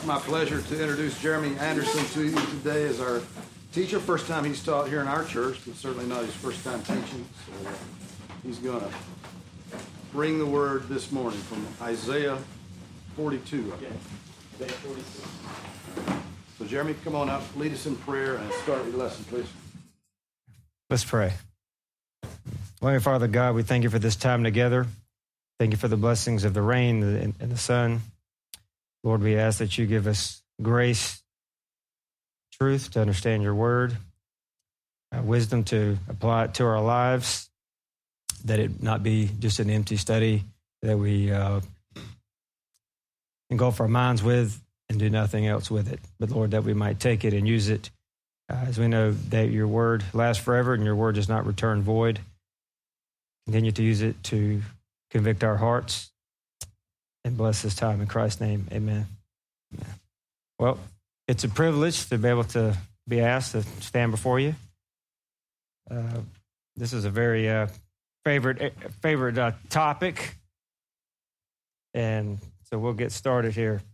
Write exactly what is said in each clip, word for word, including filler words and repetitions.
It's my pleasure to introduce Jeremy Anderson to you today as our teacher. First time he's taught here in our church, but certainly not his first time teaching. So uh, he's going to bring the word this morning from Isaiah forty-two. Okay. Isaiah forty-two. So Jeremy, come on up, lead us in prayer, and start your lesson, please. Let's pray. Loving Father God, we thank you for this time together. Thank you for the blessings of the rain and the sun. Lord, we ask that you give us grace, truth to understand your word, uh, wisdom to apply it to our lives, that it not be just an empty study that we uh, engulf our minds with and do nothing else with it. But Lord, that we might take it and use it, uh, as we know that your word lasts forever and your word does not return void. Continue to use it to convict our hearts and bless this time. In Christ's name, amen. Amen. Well, it's a privilege to be able to be asked to stand before you. Uh, this is a very uh, favorite favorite uh, topic, and so we'll get started here.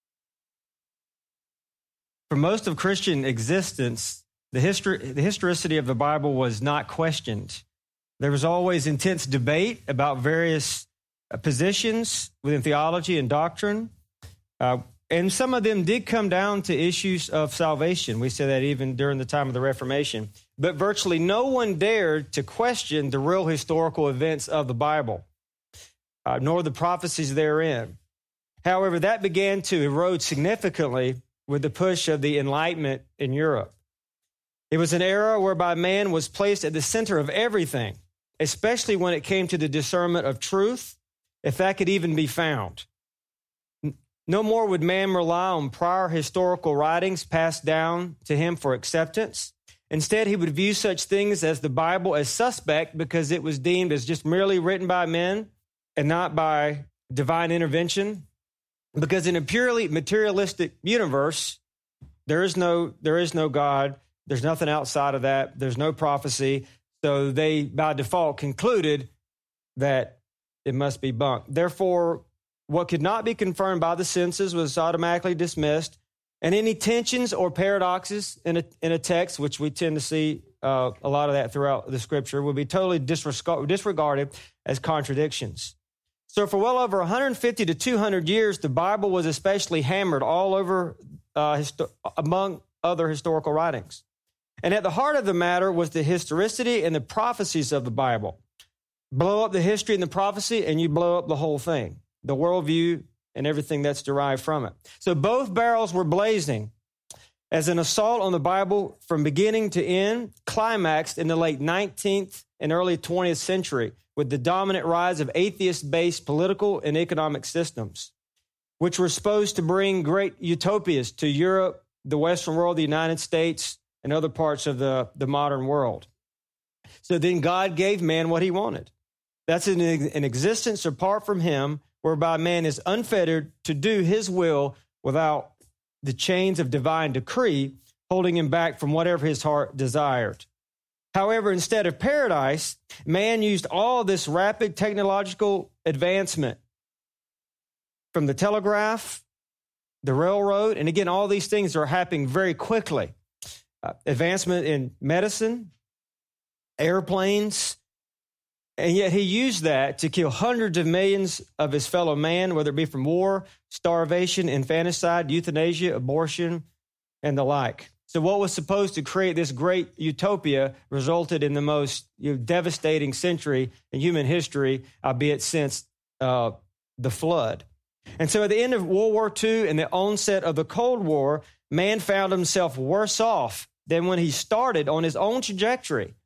For most of Christian existence, the history, the historicity of the Bible was not questioned. There was always intense debate about various uh, positions within theology and doctrine. Uh, and some of them did come down to issues of salvation. We say that even during the time of the Reformation. But virtually no one dared to question the real historical events of the Bible, uh, nor the prophecies therein. However, that began to erode significantly with the push of the Enlightenment in Europe. It was an era whereby man was placed at the center of everything, especially when it came to the discernment of truth, if that could even be found. No more would man rely on prior historical writings passed down to him for acceptance. Instead, he would view such things as the Bible as suspect because it was deemed as just merely written by men and not by divine intervention. Because in a purely materialistic universe, there is no, there is no God. There's nothing outside of that. There's no prophecy. So they, by default, concluded that it must be bunk. Therefore, what could not be confirmed by the senses was automatically dismissed, and any tensions or paradoxes in a, in a text, which we tend to see uh, a lot of that throughout the Scripture, would be totally disregarded as contradictions. So for well over one hundred fifty to two hundred years, the Bible was especially hammered all over uh, histo- among other historical writings. And at the heart of the matter was the historicity and the prophecies of the Bible. Blow up the history and the prophecy, and you blow up the whole thing, the worldview and everything that's derived from it. So both barrels were blazing as an assault on the Bible from beginning to end climaxed in the late nineteenth and early twentieth century with the dominant rise of atheist-based political and economic systems, which were supposed to bring great utopias to Europe, the Western world, the United States, and other parts of the, the modern world. So then God gave man what he wanted. That's an, an existence apart from him, whereby man is unfettered to do his will without the chains of divine decree holding him back from whatever his heart desired. However, instead of paradise, man used all this rapid technological advancement from the telegraph, the railroad, and again, all these things are happening very quickly. Uh, advancement in medicine, airplanes, and yet he used that to kill hundreds of millions of his fellow man, whether it be from war, starvation, infanticide, euthanasia, abortion, and the like. So what was supposed to create this great utopia resulted in the most you know, devastating century in human history, albeit since uh, the flood. And so at the end of World War Two and the onset of the Cold War, man found himself worse off than when he started on his own trajectory.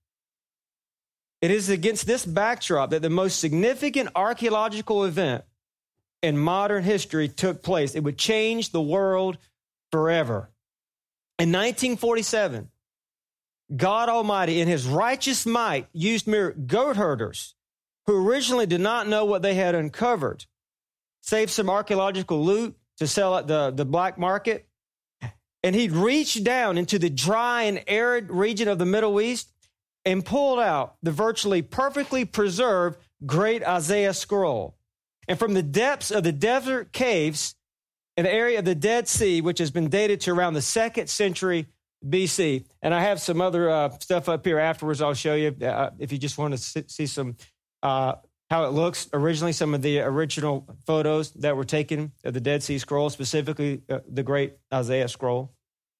It is against this backdrop that the most significant archaeological event in modern history took place. It would change the world forever. In nineteen forty-seven, God Almighty, in his righteous might, used mere goat herders who originally did not know what they had uncovered, saved some archaeological loot to sell at the, the black market, and he'd reached down into the dry and arid region of the Middle East and pulled out the virtually perfectly preserved Great Isaiah Scroll. And from the depths of the desert caves in the area of the Dead Sea, which has been dated to around the second century B C. And I have some other uh, stuff up here afterwards I'll show you uh, if you just want to see some uh, how it looks originally, some of the original photos that were taken of the Dead Sea Scroll, specifically uh, the great Isaiah scroll.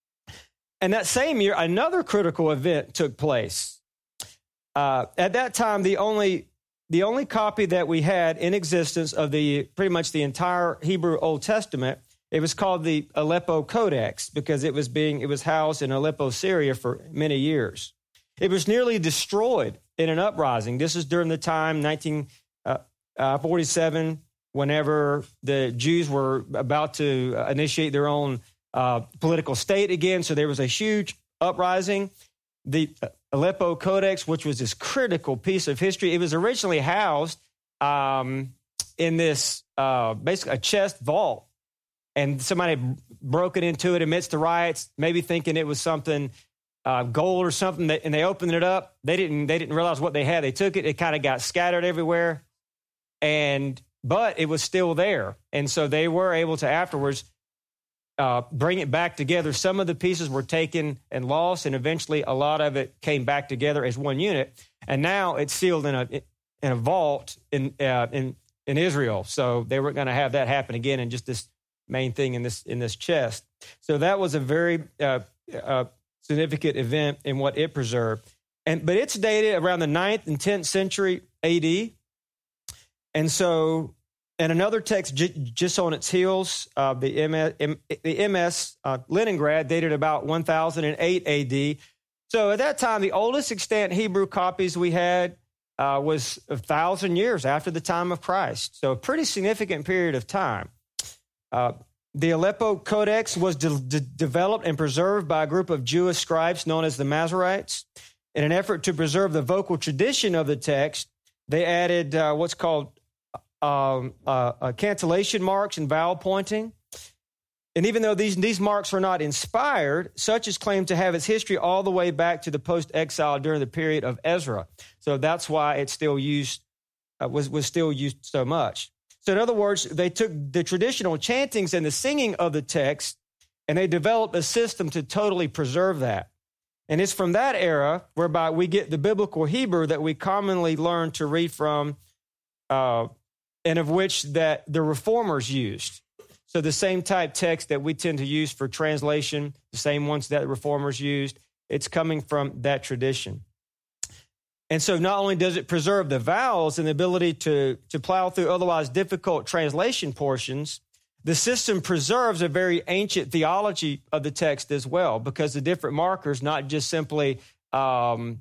And that same year, another critical event took place. Uh, at that time, the only the only copy that we had in existence of the pretty much the entire Hebrew Old Testament, it was called the Aleppo Codex because it was being it was housed in Aleppo, Syria for many years. It was nearly destroyed in an uprising. This is during the time nineteen forty-seven, whenever the Jews were about to initiate their own uh, political state again. So there was a huge uprising. The Aleppo Codex, which was this critical piece of history, it was originally housed um, in this uh, basically a chest vault. And somebody broke it into it amidst the riots, maybe thinking it was something uh, gold or something, that, and they opened it up. They didn't. They didn't realize what they had. They took it. It kind of got scattered everywhere, and but it was still there. And so they were able to afterwards uh, bring it back together. Some of the pieces were taken and lost, and eventually a lot of it came back together as one unit. And now it's sealed in a in a vault in uh, in in Israel. So they weren't going to have that happen again. And just this main thing in this in this chest. So that was a very uh, uh, significant event in what it preserved. And but it's dated around the ninth and tenth century A D. And so, and another text j- just on its heels, uh, the M S, M, the M S uh, Leningrad, dated about one thousand eight A D. So at that time, the oldest extant Hebrew copies we had uh, was a thousand years after the time of Christ. So a pretty significant period of time. Uh, the Aleppo Codex was de- de- developed and preserved by a group of Jewish scribes known as the Masoretes. In an effort to preserve the vocal tradition of the text, they added uh, what's called um, uh, uh, cantillation marks and vowel pointing. And even though these, these marks are not inspired, such is claimed to have its history all the way back to the post-exile during the period of Ezra. So that's why it's still used, uh, was, was still used so much. So in other words, they took the traditional chantings and the singing of the text, and they developed a system to totally preserve that. And it's from that era whereby we get the biblical Hebrew that we commonly learn to read from, uh, and of which that the reformers used. So the same type text that we tend to use for translation, the same ones that the reformers used, it's coming from that tradition. And so not only does it preserve the vowels and the ability to, to plow through otherwise difficult translation portions, the system preserves a very ancient theology of the text as well, because the different markers, not just simply um,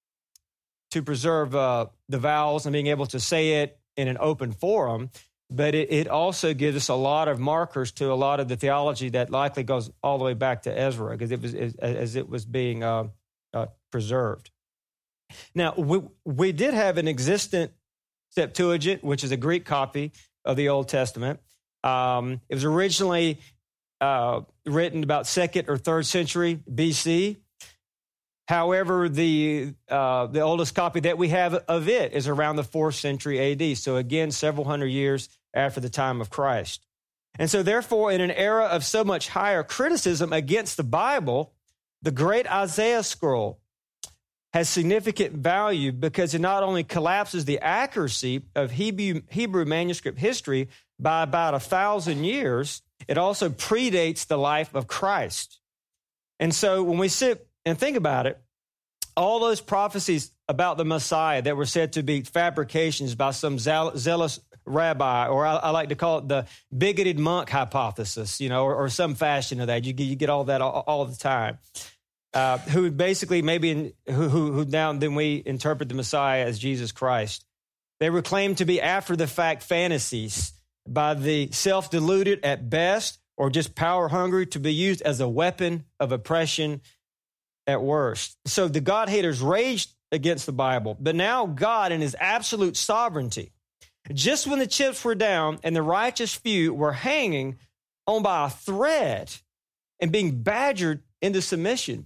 to preserve uh, the vowels and being able to say it in an open forum, but it, it also gives us a lot of markers to a lot of the theology that likely goes all the way back to Ezra, because it was as, as it was being uh, uh, preserved. Now, we, we did have an existent Septuagint, which is a Greek copy of the Old Testament. Um, it was originally uh, written about second or third century B C. However, the uh, the oldest copy that we have of it is around the fourth century A D. So again, several hundred years after the time of Christ. And so therefore, in an era of so much higher criticism against the Bible, the great Isaiah scroll has significant value because it not only collapses the accuracy of Hebrew, Hebrew manuscript history by about a thousand years, it also predates the life of Christ. And so when we sit and think about it, all those prophecies about the Messiah that were said to be fabrications by some zealous rabbi, or I, I like to call it the bigoted monk hypothesis, you know, or, or some fashion of that. You get, you get all that all, all the time. Uh, who basically maybe in, who, who, who now then we interpret the Messiah as Jesus Christ. They were claimed to be after the fact fantasies by the self-deluded at best, or just power hungry to be used as a weapon of oppression at worst. So the God haters raged against the Bible, but now God in his absolute sovereignty, just when the chips were down and the righteous few were hanging on by a thread and being badgered into submission,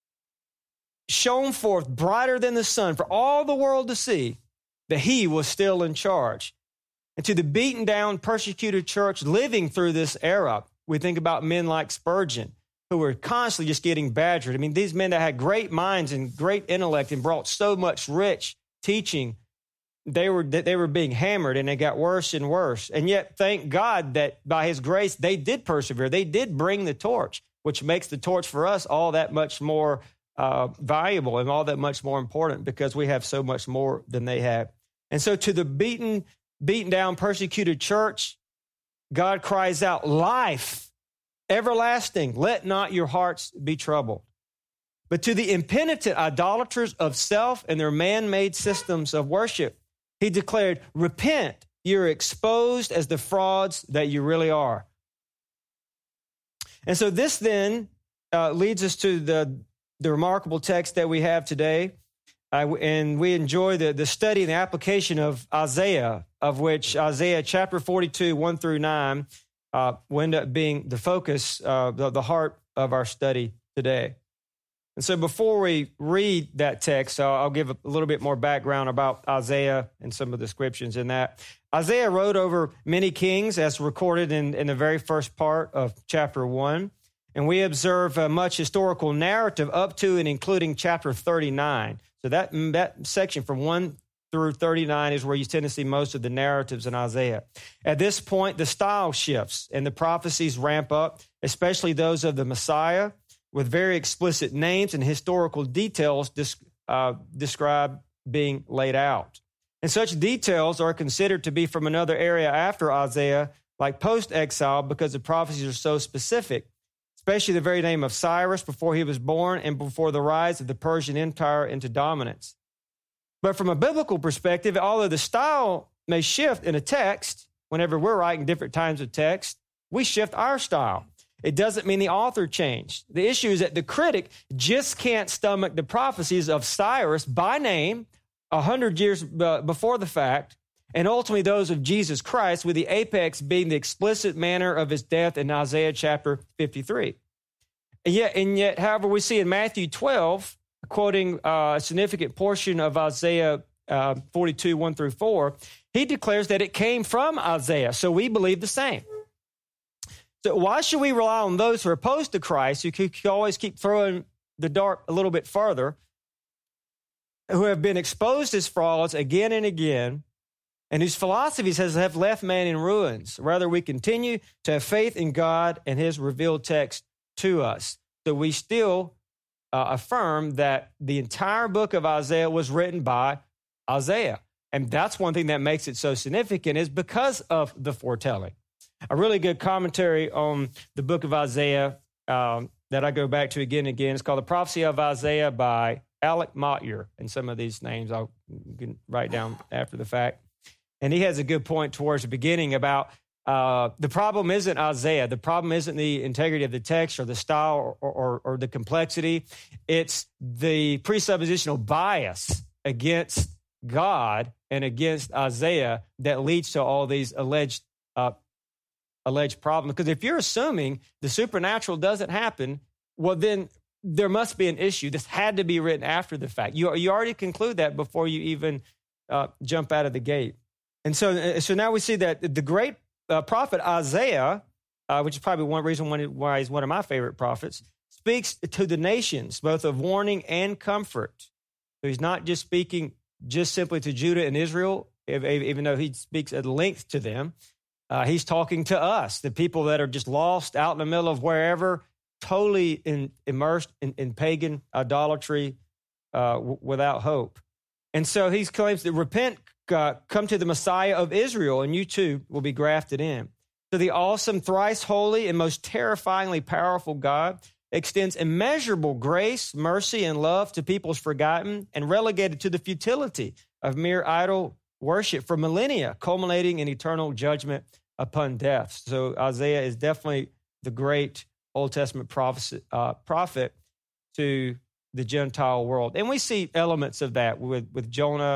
shone forth brighter than the sun for all the world to see that he was still in charge. And to the beaten down, persecuted church living through this era, we think about men like Spurgeon, who were constantly just getting badgered. I mean, these men that had great minds and great intellect and brought so much rich teaching, they were they were being hammered, and it got worse and worse. And yet, thank God that by his grace, they did persevere. They did bring the torch, which makes the torch for us all that much more uh, valuable and all that much more important, because we have so much more than they had. And so to the beaten, beaten down, persecuted church, God cries out, life, everlasting, let not your hearts be troubled. But to the impenitent idolaters of self and their man-made systems of worship, he declared, repent, you're exposed as the frauds that you really are. And so this then uh, leads us to the, the remarkable text that we have today. Uh, and we enjoy the, the study and the application of Isaiah, of which Isaiah chapter forty-two, one through nine, uh, will end up being the focus, uh, the, the heart of our study today. And so before we read that text, uh, I'll give a little bit more background about Isaiah and some of the descriptions in that. Isaiah wrote over many kings, as recorded in, in the very first part of chapter one. And we observe uh, much historical narrative up to and including chapter thirty-nine. So that, that section from one through thirty-nine is where you tend to see most of the narratives in Isaiah. At this point, the style shifts and the prophecies ramp up, especially those of the Messiah, with very explicit names and historical details uh, described being laid out. And such details are considered to be from another area after Isaiah, like post-exile, because the prophecies are so specific, especially the very name of Cyrus before he was born and before the rise of the Persian Empire into dominance. But from a biblical perspective, although the style may shift in a text, whenever we're writing different times of text, we shift our style. It doesn't mean the author changed. The issue is that the critic just can't stomach the prophecies of Cyrus by name a hundred years before the fact, and ultimately those of Jesus Christ, with the apex being the explicit manner of his death in Isaiah chapter fifty-three. And yet, and yet, however, we see in Matthew twelve, quoting uh, a significant portion of Isaiah uh, forty-two, one through four, he declares that it came from Isaiah. So we believe the same. So why should we rely on those who are opposed to Christ, who could always keep throwing the dart a little bit further, who have been exposed as frauds again and again, and whose philosophies has, have left man in ruins? Rather, we continue to have faith in God and his revealed text to us. So we still uh, affirm that the entire book of Isaiah was written by Isaiah. And that's one thing that makes it so significant, is because of the foretelling. A really good commentary on the book of Isaiah um, that I go back to again and again. It's called The Prophecy of Isaiah by Alec Motyer. And some of these names I'll can write down after the fact. And he has a good point towards the beginning about uh, the problem isn't Isaiah. The problem isn't the integrity of the text or the style or, or, or the complexity. It's the presuppositional bias against God and against Isaiah that leads to all these alleged uh, alleged problems. Because if you're assuming the supernatural doesn't happen, well, then there must be an issue. This had to be written after the fact. You, you already conclude that before you even uh, jump out of the gate. And so, so now we see that the great uh, prophet Isaiah, uh, which is probably one reason why he's one of my favorite prophets, speaks to the nations, both of warning and comfort. So he's not just speaking just simply to Judah and Israel, even though he speaks at length to them. Uh, he's talking to us, the people that are just lost out in the middle of wherever, totally in, immersed in, in pagan idolatry uh, w- without hope. And so he claims that repent, uh, come to the Messiah of Israel, and you too will be grafted in. So the awesome, thrice holy, and most terrifyingly powerful God extends immeasurable grace, mercy, and love to peoples forgotten and relegated to the futility of mere idol worship for millennia, culminating in eternal judgment upon death. So Isaiah is definitely the great Old Testament prophet, uh, prophet to the Gentile world. And we see elements of that with, with Jonah,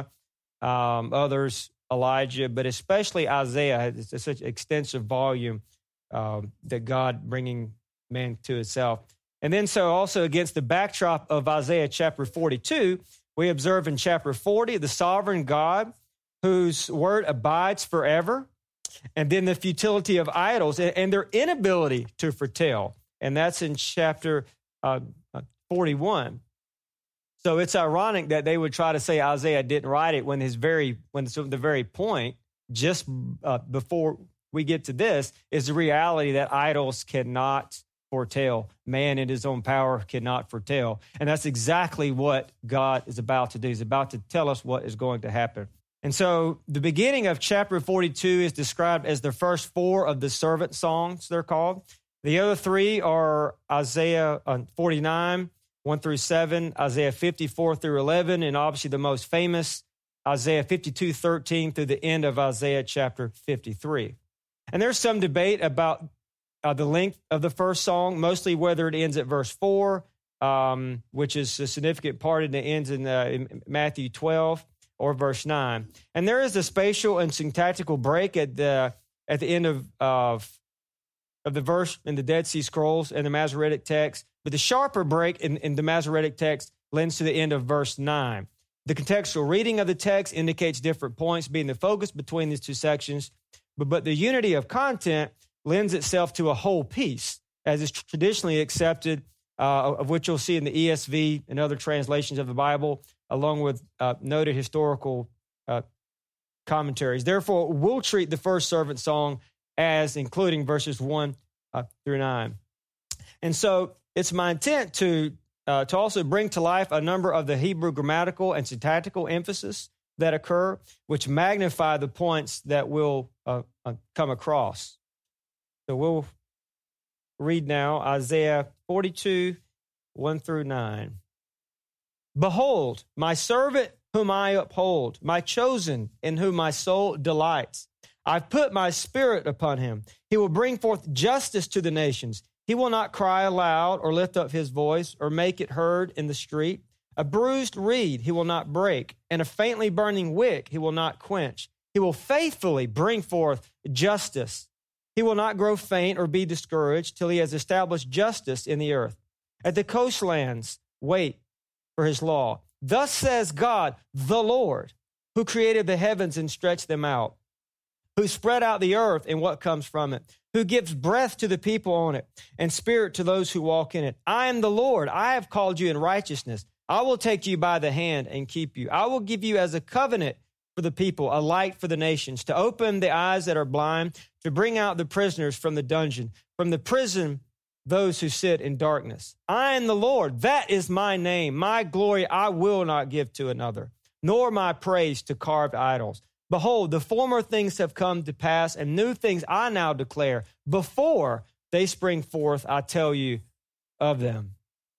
um, others, Elijah, but especially Isaiah. It's such an extensive volume um, that God bringing man to himself. And then so also against the backdrop of Isaiah chapter forty-two, we observe in chapter forty, the sovereign God whose word abides forever. and then the futility of idols and, and their inability to foretell. And that's in chapter uh, forty-one. So it's ironic that they would try to say Isaiah didn't write it when his very when the very point, just uh, before we get to this, is the reality that idols cannot foretell. Man in his own power cannot foretell. And that's exactly what God is about to do. He's about to tell us what is going to happen. And so the beginning of chapter forty-two is described as the first four of the servant songs, they're called. The other three are Isaiah forty-nine, one through seven, Isaiah fifty-four through eleven, and obviously the most famous, Isaiah fifty-two, thirteen through the end of Isaiah chapter fifty-three. And there's some debate about uh, the length of the first song, mostly whether it ends at verse four, um, which is a significant part, and it ends in, uh, in Matthew twelve, or verse nine. And there is a spatial and syntactical break at the at the end of, of, of the verse in the Dead Sea Scrolls and the Masoretic text, but the sharper break in, in the Masoretic text lends to the end of verse nine. The contextual reading of the text indicates different points being the focus between these two sections, but, but the unity of content lends itself to a whole piece, as is traditionally accepted, uh, of which you'll see in the E S V and other translations of the Bible, along with uh, noted historical uh, commentaries. Therefore, we'll treat the first servant song as including verses one uh, through nine. And so it's my intent to uh, to also bring to life a number of the Hebrew grammatical and syntactical emphasis that occur, which magnify the points that we'll uh, uh, come across. So we'll read now Isaiah forty-two, one through nine. Behold, my servant whom I uphold, my chosen in whom my soul delights. I've put my spirit upon him. He will bring forth justice to the nations. He will not cry aloud or lift up his voice or make it heard in the street. A bruised reed he will not break, and a faintly burning wick he will not quench. He will faithfully bring forth justice. He will not grow faint or be discouraged till he has established justice in the earth. At the coastlands, wait for his law. Thus says God, the Lord, who created the heavens and stretched them out, who spread out the earth and what comes from it, who gives breath to the people on it and spirit to those who walk in it. I am the Lord. I have called you in righteousness. I will take you by the hand and keep you. I will give you as a covenant for the people, a light for the nations, to open the eyes that are blind, to bring out the prisoners from the dungeon, from the prison, those who sit in darkness. I am the Lord. That is my name. My glory I will not give to another, nor my praise to carved idols. Behold, the former things have come to pass, and new things I now declare. Before they spring forth, I tell you of them.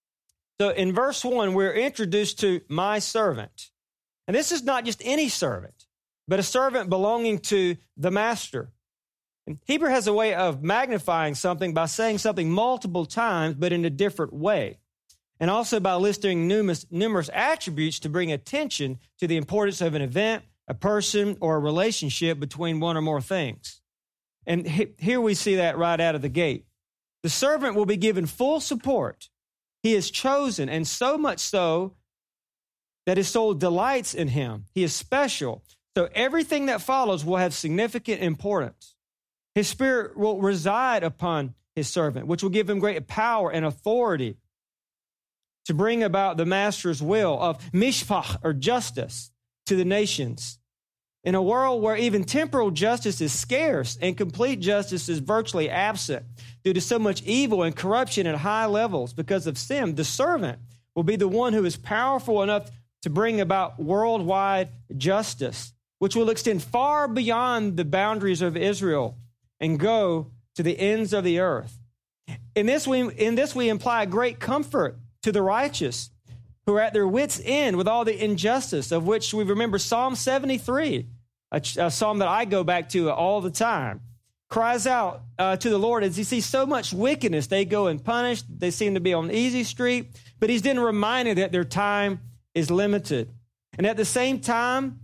So in verse one, we're introduced to my servant. And this is not just any servant, but a servant belonging to the master. And Hebrew has a way of magnifying something by saying something multiple times, but in a different way. And also by listing numerous, numerous attributes to bring attention to the importance of an event, a person, or a relationship between one or more things. And he, here we see that right out of the gate. The servant will be given full support. He is chosen, and so much so that his soul delights in him. He is special. So everything that follows will have significant importance. His spirit will reside upon his servant, which will give him great power and authority to bring about the master's will of mishpach, or justice, to the nations. In a world where even temporal justice is scarce and complete justice is virtually absent due to so much evil and corruption at high levels because of sin, the servant will be the one who is powerful enough to bring about worldwide justice, which will extend far beyond the boundaries of Israel and go to the ends of the earth. In this, we, in this we imply great comfort to the righteous who are at their wits' end with all the injustice, of which we remember Psalm seventy-three, a, a psalm that I go back to all the time, cries out uh, to the Lord as he sees so much wickedness. They go unpunished. They seem to be on easy street, but he's then reminded that their time is limited. And at the same time,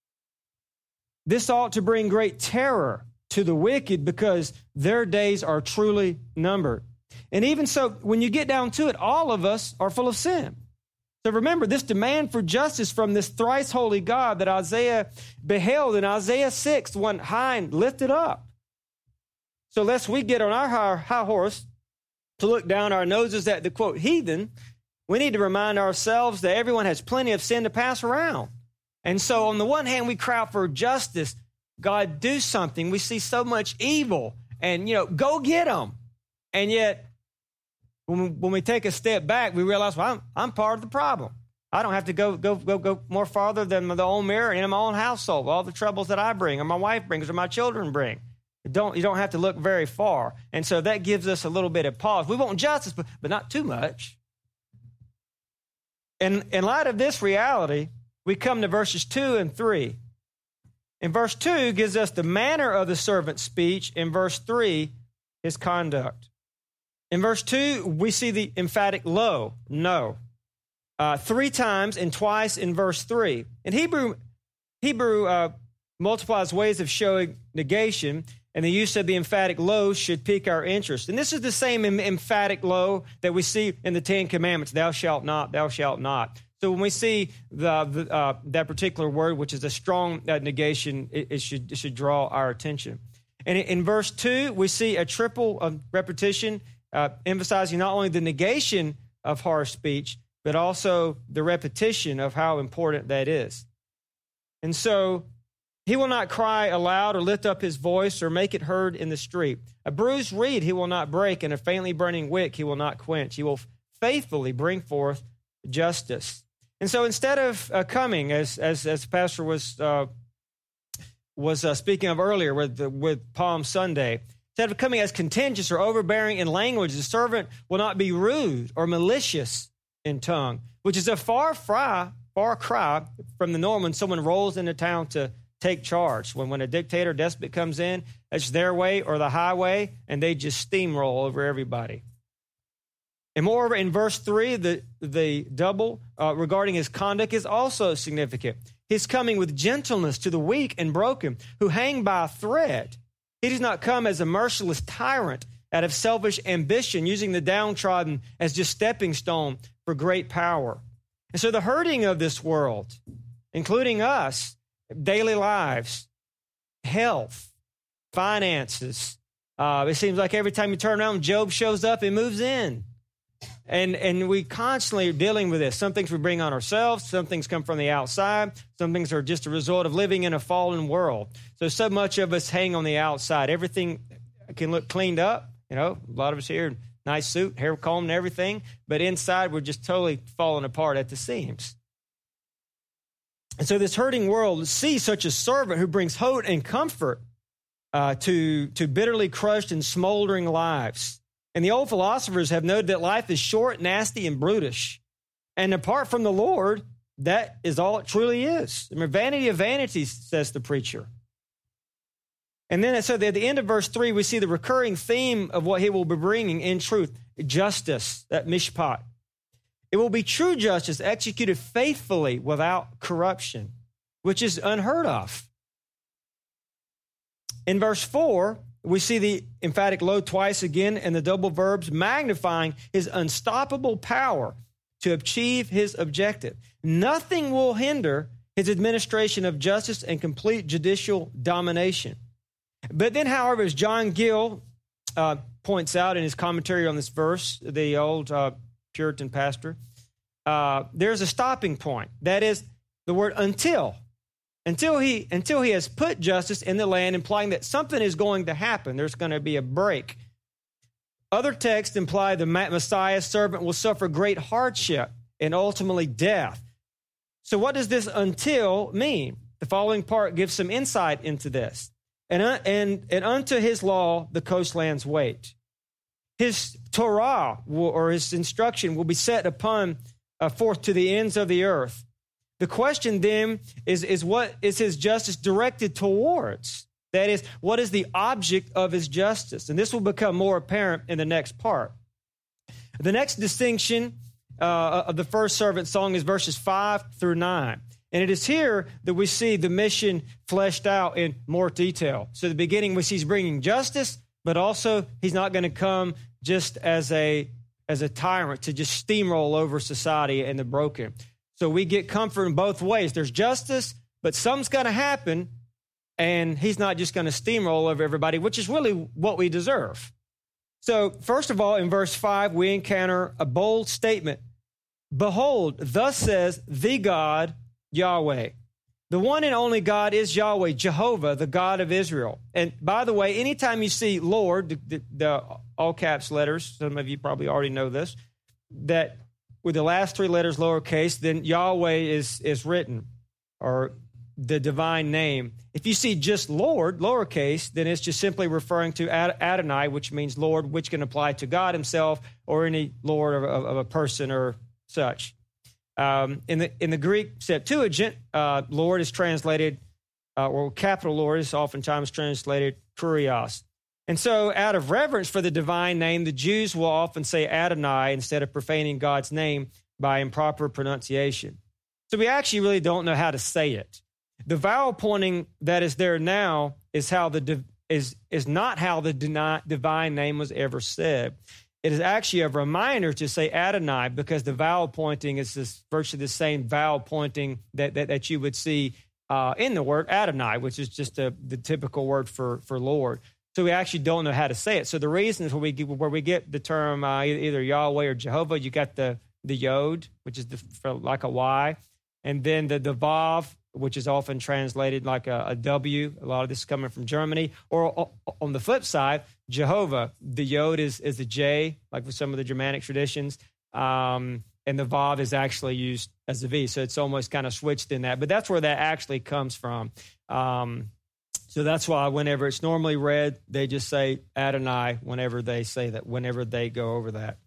this ought to bring great terror to the wicked because their days are truly numbered. And even so, when you get down to it, all of us are full of sin. So remember, this demand for justice from this thrice holy God that Isaiah beheld in Isaiah six, one high and lifted up. So lest we get on our high, high horse to look down our noses at the, quote, heathen, we need to remind ourselves that everyone has plenty of sin to pass around. And so on the one hand, we cry out for justice. God, do something. We see so much evil and, you know, go get them. And yet, when we, when we take a step back, we realize, well, I'm, I'm part of the problem. I don't have to go, go, go, go more farther than the own mirror in my own household, all the troubles that I bring or my wife brings or my children bring. Don't, you don't have to look very far. And so that gives us a little bit of pause. We want justice, but, but not too much. And in light of this reality, we come to verses two and three. In verse two gives us the manner of the servant's speech. In verse three, his conduct. In verse two, we see the emphatic lo, no. Uh, three times and twice in verse three. In Hebrew, Hebrew uh, multiplies ways of showing negation, and the use of the emphatic lo should pique our interest. And this is the same em- emphatic lo that we see in the Ten Commandments, thou shalt not, thou shalt not. So when we see the, the, uh, that particular word, which is a strong uh, negation, it, it, should, it should draw our attention. And in, in verse two, we see a triple um, repetition, uh, emphasizing not only the negation of harsh speech, but also the repetition of how important that is. And so he will not cry aloud or lift up his voice or make it heard in the street. A bruised reed he will not break, and a faintly burning wick he will not quench. He will faithfully bring forth justice. And so instead of uh, coming, as as as Pastor was uh, was uh, speaking of earlier with the, with Palm Sunday, instead of coming as contentious or overbearing in language, the servant will not be rude or malicious in tongue, which is a far fry, far cry from the norm when someone rolls into town to take charge. When when a dictator, despot comes in, it's their way or the highway, and they just steamroll over everybody. And moreover, in verse three, the, the double uh, regarding his conduct is also significant. He's coming with gentleness to the weak and broken who hang by a thread. He does not come as a merciless tyrant out of selfish ambition, using the downtrodden as just stepping stone for great power. And so the hurting of this world, including us, daily lives, health, finances, uh, it seems like every time you turn around, Job shows up and moves in. And and we constantly are dealing with this. Some things we bring on ourselves. Some things come from the outside. Some things are just a result of living in a fallen world. So, so much of us hang on the outside. Everything can look cleaned up. You know, a lot of us here, nice suit, hair combed and everything. But inside, we're just totally falling apart at the seams. And so this hurting world sees such a servant who brings hope and comfort uh, to, to bitterly crushed and smoldering lives. And the old philosophers have noted that life is short, nasty, and brutish. And apart from the Lord, that is all it truly is. I mean, vanity of vanities, says the preacher. And then so at the end of verse three, we see the recurring theme of what he will be bringing in truth, justice, that mishpat. It will be true justice executed faithfully without corruption, which is unheard of. In verse four, we see the emphatic lo twice again and the double verbs magnifying his unstoppable power to achieve his objective. Nothing will hinder his administration of justice and complete judicial domination. But then, however, as John Gill uh, points out in his commentary on this verse, the old uh, Puritan pastor, uh, there's a stopping point. That is the word until. Until he, until he has put justice in the land, implying that something is going to happen. There's going to be a break. Other texts imply the Messiah's servant will suffer great hardship and ultimately death. So what does this until mean? The following part gives some insight into this. And, and, and unto his law the coastlands wait. His Torah, will, or his instruction, will be set upon uh, forth to the ends of the earth. The question then is, is what is his justice directed towards? That is, what is the object of his justice? And this will become more apparent in the next part. The next distinction uh, of the first servant song is verses five through nine. And it is here that we see the mission fleshed out in more detail. So at the beginning, we see he's bringing justice, but also he's not going to come just as a as a tyrant to just steamroll over society and the broken. So we get comfort in both ways. There's justice, but something's going to happen, and he's not just going to steamroll over everybody, which is really what we deserve. So first of all, in verse five, we encounter a bold statement. Behold, thus says the God, Yahweh. The one and only God is Yahweh, Jehovah, the God of Israel. And by the way, anytime you see Lord, the, the, the all caps letters, some of you probably already know this, that with the last three letters lowercase, then Yahweh is, is written, or the divine name. If you see just Lord, lowercase, then it's just simply referring to Ad- Adonai, which means Lord, which can apply to God himself or any Lord of, of, of a person or such. Um, in the in the Greek Septuagint, uh, Lord is translated, uh, or capital Lord is oftentimes translated Kurios. And so out of reverence for the divine name, the Jews will often say Adonai instead of profaning God's name by improper pronunciation. So we actually really don't know how to say it. The vowel pointing that is there now is how the is is not how the divine name was ever said. It is actually a reminder to say Adonai, because the vowel pointing is this, virtually the same vowel pointing that, that, that you would see uh, in the word Adonai, which is just a, the typical word for, for Lord. So we actually don't know how to say it. So the reasons where we get, where we get the term uh, either Yahweh or Jehovah, you got the the Yod, which is the, for like a Y, and then the, the Vav, which is often translated like a, a W. A lot of this is coming from Germany. Or on the flip side, Jehovah, the Yod is, is a J, like with some of the Germanic traditions, um, and the Vav is actually used as a V. So it's almost kind of switched in that. But that's where that actually comes from. Um, so that's why whenever it's normally read, they just say Adonai whenever they say that, whenever they go over that.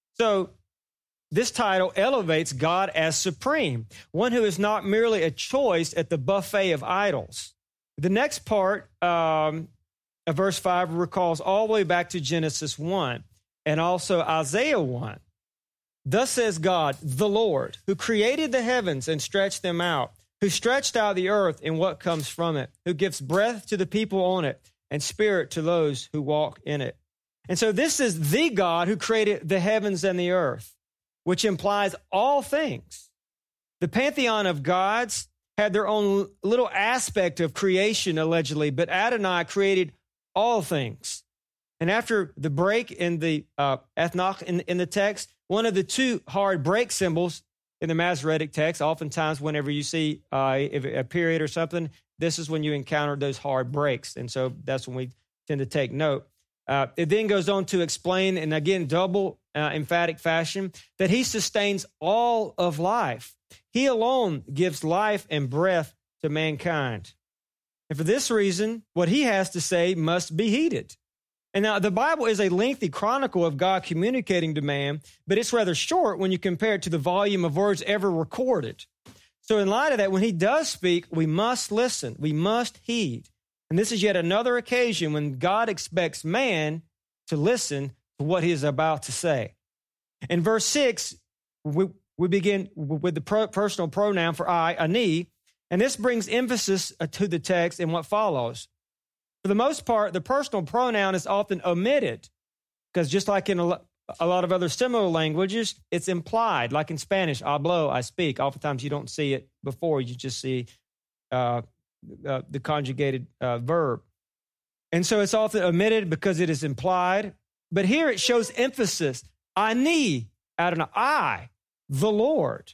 So this title elevates God as supreme, one who is not merely a choice at the buffet of idols. The next part um, of verse five recalls all the way back to Genesis one and also Isaiah one. Thus says God, the Lord, who created the heavens and stretched them out, who stretched out the earth and what comes from it, who gives breath to the people on it and spirit to those who walk in it. And so this is the God who created the heavens and the earth, which implies all things. The pantheon of gods had their own little aspect of creation, allegedly, but Adonai created all things. And after the break in the uh, ethnach in, in the text, one of the two hard break symbols in the Masoretic text, oftentimes whenever you see uh, a period or something, this is when you encounter those hard breaks. And so that's when we tend to take note. Uh, it then goes on to explain, and again, double uh, emphatic fashion, that he sustains all of life. He alone gives life and breath to mankind. And for this reason, what he has to say must be heeded. And now the Bible is a lengthy chronicle of God communicating to man, but it's rather short when you compare it to the volume of words ever recorded. So in light of that, when he does speak, we must listen. We must heed. And this is yet another occasion when God expects man to listen to what he is about to say. In verse six, we, we begin with the pro, personal pronoun for I, ani, and this brings emphasis to the text in what follows. For the most part, the personal pronoun is often omitted because just like in a, a lot of other similar languages, it's implied. Like in Spanish, hablo, I speak. Oftentimes you don't see it before. You just see uh, uh, the conjugated uh, verb. And so it's often omitted because it is implied. But here it shows emphasis. Ani, Adonai, I, the Lord.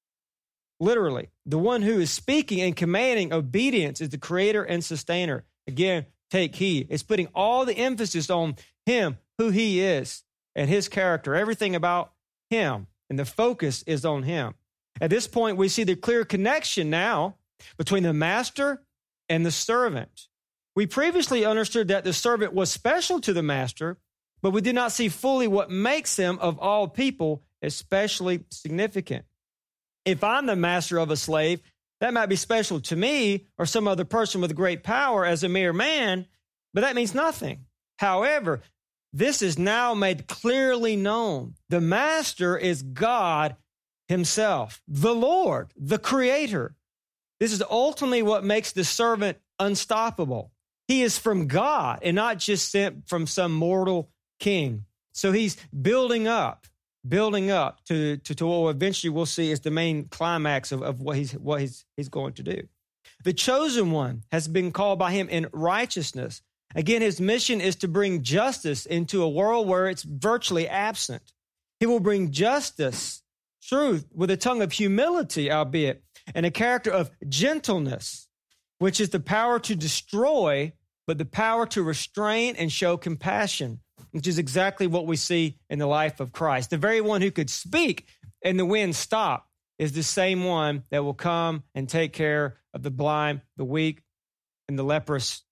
Literally, the one who is speaking and commanding obedience is the creator and sustainer. Again, take heed. It's putting all the emphasis on him, who he is, and his character, everything about him, and the focus is on him. At this point, we see the clear connection now between the master and the servant. We previously understood that the servant was special to the master, but we did not see fully what makes him, of all people, especially significant. If I'm the master of a slave, that might be special to me or some other person with great power as a mere man, but that means nothing. However, this is now made clearly known. The master is God himself, the Lord, the creator. This is ultimately what makes the servant unstoppable. He is from God and not just sent from some mortal king. So he's building up, building up to, to, to what eventually we'll see is the main climax of, of what he's what he's he's going to do. The chosen one has been called by him in righteousness. Again, his mission is to bring justice into a world where it's virtually absent. He will bring justice, truth, with a tongue of humility, albeit, and a character of gentleness, which is the power to destroy, but the power to restrain and show compassion, which is exactly what we see in the life of Christ. The very one who could speak and the wind stop is the same one that will come and take care of the blind, the weak, and the leprous.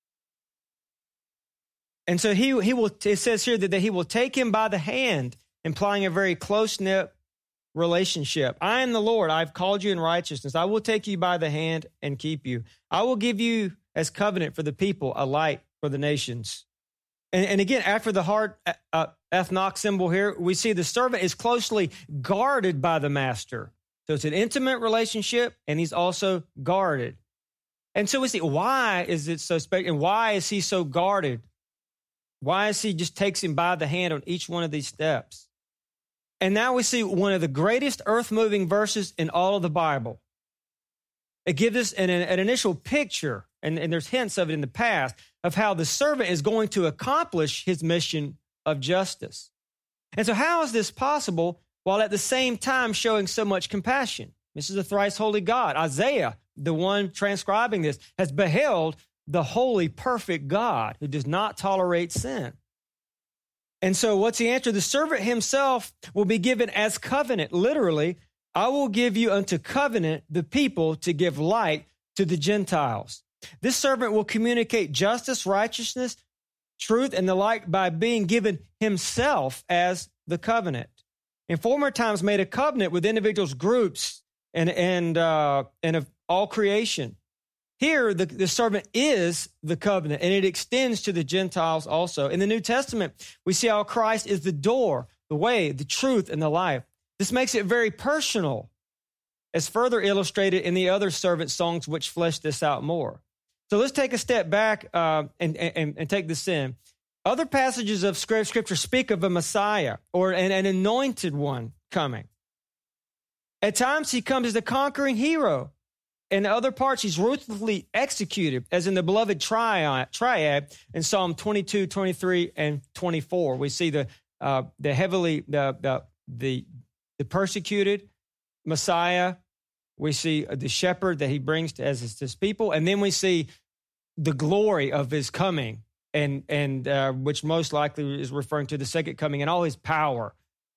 And so he, he will, it says here that, that he will take him by the hand, implying a very close-knit relationship. I am the Lord. I've called you in righteousness. I will take you by the hand and keep you. I will give you as covenant for the people, a light for the nations. And, and again, after the hard uh, ethnoc symbol here, we see the servant is closely guarded by the master. So it's an intimate relationship, and he's also guarded. And so we see, why is it so special? And why is he so guarded? Why is he just takes him by the hand on each one of these steps? And now we see one of the greatest earth-moving verses in all of the Bible. It gives us an, an initial picture, and, and there's hints of it in the past, of how the servant is going to accomplish his mission of justice. And so how is this possible while at the same time showing so much compassion? This is a thrice holy God. Isaiah, the one transcribing this, has beheld the holy, perfect God who does not tolerate sin. And so what's the answer? The servant himself will be given as covenant. Literally, I will give you unto covenant the people to give light to the Gentiles. This servant will communicate justice, righteousness, truth, and the like by being given himself as the covenant. In former times made a covenant with individuals, groups, and, and, uh, and of all creation. Here, the, the servant is the covenant, and it extends to the Gentiles also. In the New Testament, we see how Christ is the door, the way, the truth, and the life. This makes it very personal, as further illustrated in the other servant songs which flesh this out more. So let's take a step back uh, and, and, and take this in. Other passages of Scripture speak of a Messiah or an, an anointed one coming. At times, he comes as a conquering hero. In other parts, he's ruthlessly executed, as in the beloved triad, triad in Psalm twenty-two, twenty-three, and twenty-four. We see the uh, the heavily the, the the the persecuted Messiah. We see the shepherd that he brings to, as his people, and then we see the glory of his coming, and and uh, which most likely is referring to the second coming and all his power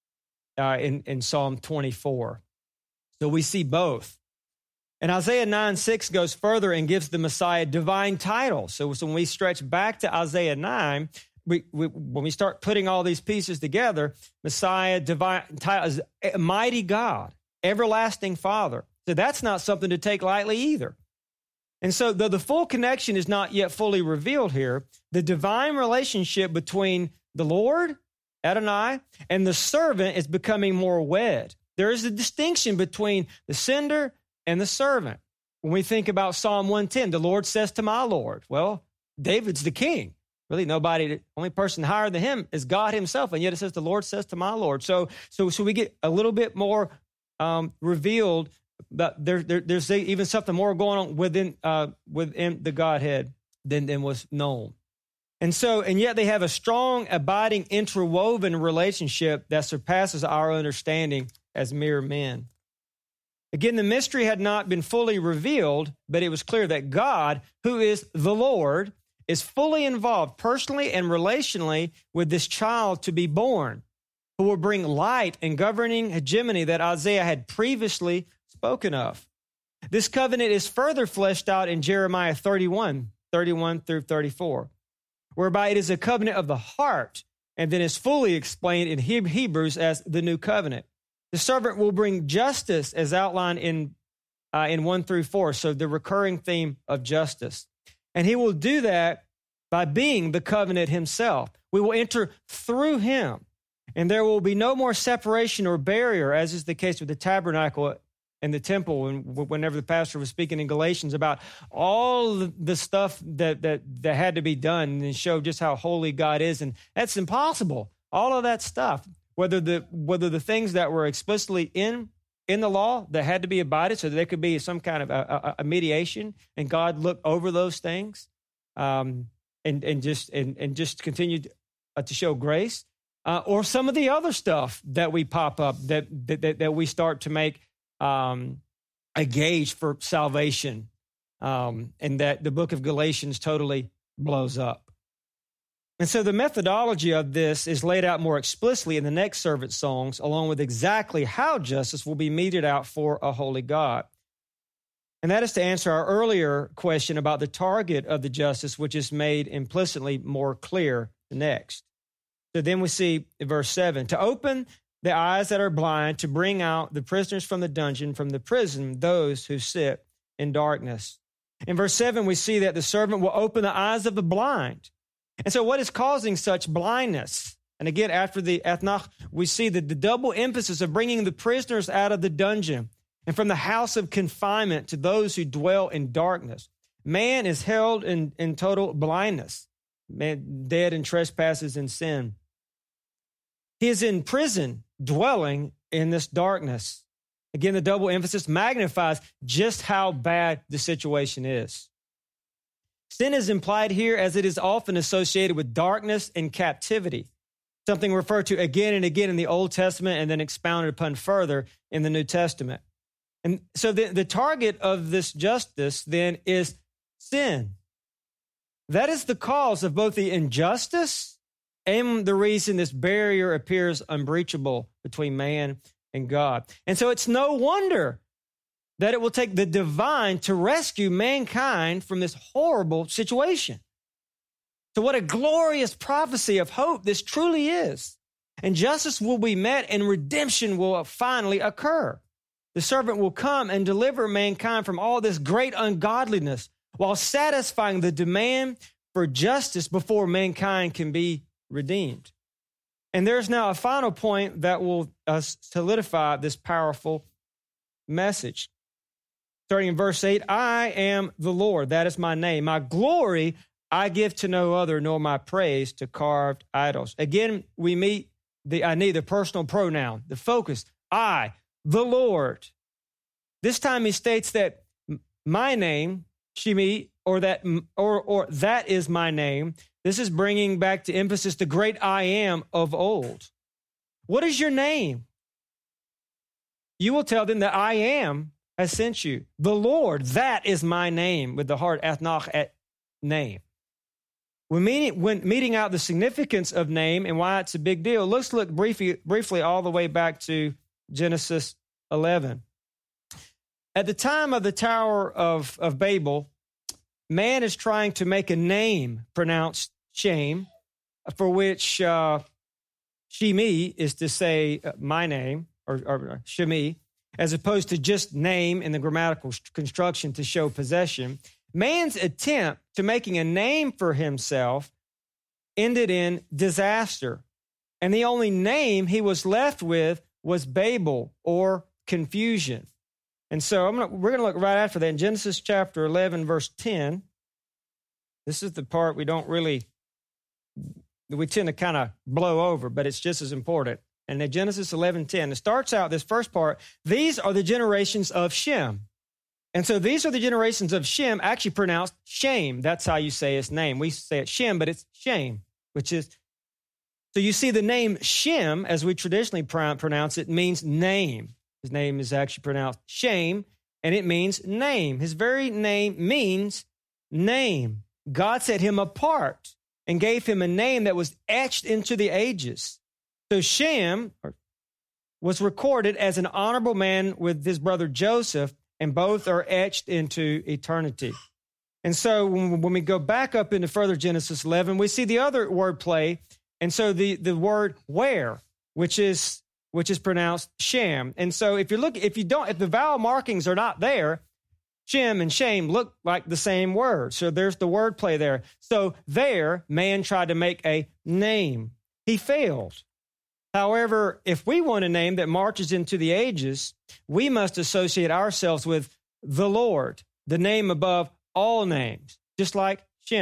uh, in in Psalm twenty-four. So we see both. And Isaiah nine six goes further and gives the Messiah divine title. So, so when we stretch back to Isaiah nine, we, we, when we start putting all these pieces together, Messiah, divine title is a mighty God, everlasting Father. So that's not something to take lightly either. And so though the full connection is not yet fully revealed here, the divine relationship between the Lord, Adonai, and the servant is becoming more wed. There is a distinction between the sender and the servant. When we think about Psalm one ten, the Lord says to my Lord, well, David's the king. Really, nobody, the only person higher than him is God himself. And yet it says the Lord says to my Lord. So, so, so we get a little bit more um, revealed that there, there, there's even something more going on within, uh, within the Godhead than, than was known. And so, and yet they have a strong, abiding, interwoven relationship that surpasses our understanding as mere men. Again, the mystery had not been fully revealed, but it was clear that God, who is the Lord, is fully involved personally and relationally with this child to be born, who will bring light and governing hegemony that Isaiah had previously spoken of. This covenant is further fleshed out in Jeremiah thirty-one, thirty-one through thirty-four, whereby it is a covenant of the heart, and then is fully explained in Hebrews as the new covenant. The servant will bring justice as outlined in, uh, in one through four, so the recurring theme of justice. And he will do that by being the covenant himself. We will enter through him, and there will be no more separation or barrier, as is the case with the tabernacle and the temple. And whenever the pastor was speaking in Galatians about all the stuff that, that, that had to be done and showed just how holy God is, and that's impossible. all of that stuff, whether the whether the things that were explicitly in in the law that had to be abided so that there could be some kind of a, a, a mediation, and God looked over those things um, and and just and, and just continued uh, to show grace, uh, or some of the other stuff that we pop up that that, that we start to make um, a gauge for salvation, um, and that the book of Galatians totally blows up. And so the methodology of this is laid out more explicitly in the next servant songs, along with exactly how justice will be meted out for a holy God. And that is to answer our earlier question about the target of the justice, which is made implicitly more clear next. So then we see in verse seven, to open the eyes that are blind, to bring out the prisoners from the dungeon, from the prison, those who sit in darkness. In verse seven, we see that the servant will open the eyes of the blind. And so what is causing such blindness? And again, after the ethnach, we see that the double emphasis of bringing the prisoners out of the dungeon and from the house of confinement to those who dwell in darkness. Man is held in, in total blindness, man dead in trespasses and sin. He is in prison, dwelling in this darkness. Again, the double emphasis magnifies just how bad the situation is. Sin is implied here as it is often associated with darkness and captivity, something referred to again and again in the Old Testament and then expounded upon further in the New Testament. And so the, the target of this justice then is sin. That is the cause of both the injustice and the reason this barrier appears unbreachable between man and God. And so it's no wonder that it will take the divine to rescue mankind from this horrible situation. So what a glorious prophecy of hope this truly is. And justice will be met and redemption will finally occur. The servant will come and deliver mankind from all this great ungodliness while satisfying the demand for justice before mankind can be redeemed. And there's now a final point that will uh, solidify this powerful message. Starting in verse eight, I am the Lord, that is my name. My glory I give to no other, nor my praise to carved idols. Again, we meet the I need the personal pronoun, the focus, I, the Lord. This time he states that my name, Shemi, or that or or that is my name. This is bringing back to emphasis the great I am of old. What is your name? You will tell them that I am has sent you. The Lord, that is my name, with the heart athnach at name. When meeting, when meeting out the significance of name and why it's a big deal, let's look briefly, briefly all the way back to Genesis eleven. At the time of the Tower of, of Babel, man is trying to make a name pronounced shame, for which uh, Shemi is to say uh, my name, or, or Shemi, as opposed to just name in the grammatical construction to show possession. Man's attempt to making a name for himself ended in disaster. And the only name he was left with was Babel, or confusion. And so I'm gonna, we're going to look right after that in Genesis chapter eleven, verse ten. This is the part we don't really, we tend to kind of blow over, but it's just as important. And in Genesis eleven ten, it starts out this first part, these are the generations of Shem. And so these are the generations of Shem, actually pronounced shame. That's how you say his name. We say it Shem, but it's shame, which is, so you see the name Shem, as we traditionally pronounce it, means name. His name is actually pronounced shame, and it means name. His very name means name. God set him apart and gave him a name that was etched into the ages. So Shem was recorded as an honorable man with his brother Joseph, and both are etched into eternity. And so when, when we go back up into further Genesis eleven, we see the other word play. And so the, the word where, which is which is pronounced Shem. And so if you look, if you don't, if the vowel markings are not there, Shem and shame look like the same word. So there's the word play there. So there, man tried to make a name. He failed. However, if we want a name that marches into the ages, we must associate ourselves with the Lord, the name above all names, just like Shem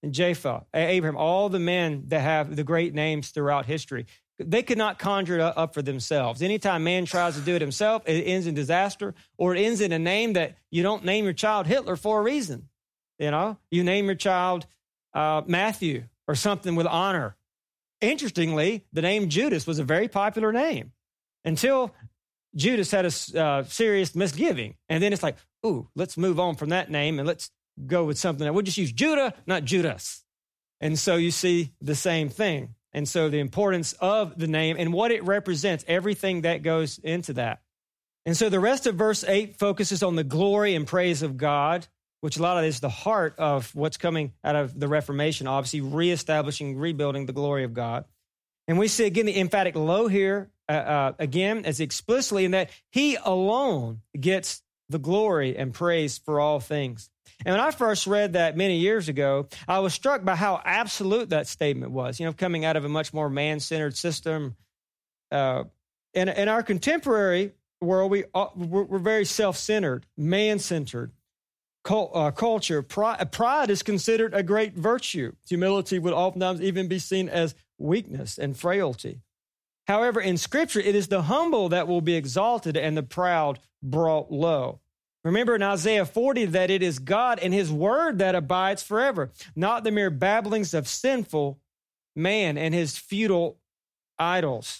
Japheth, Abraham, all the men that have the great names throughout history. They could not conjure it up for themselves. Anytime man tries to do it himself, it ends in disaster, or it ends in a name that you don't name your child Hitler for a reason. You know, you name your child uh, Matthew or something with honor. Interestingly, the name Judas was a very popular name until Judas had a uh, serious misgiving. And then it's like, ooh, let's move on from that name and let's go with something that we'll just use Judah, not Judas. And so you see the same thing. And so the importance of the name and what it represents, everything that goes into that. And so the rest of verse eight focuses on the glory and praise of God, which a lot of this is the heart of what's coming out of the Reformation, obviously reestablishing, rebuilding the glory of God. And we see again the emphatic low here, uh, uh, again, as explicitly in that he alone gets the glory and praise for all things. And when I first read that many years ago, I was struck by how absolute that statement was, you know, coming out of a much more man-centered system. Uh, in, in our contemporary world, we, uh, we're, we're very self-centered, man-centered cult, uh, culture. Pride, pride is considered a great virtue. Humility would oftentimes even be seen as weakness and frailty. However, in Scripture, it is the humble that will be exalted and the proud brought low. Remember in Isaiah forty that it is God and his word that abides forever, not the mere babblings of sinful man and his futile idols.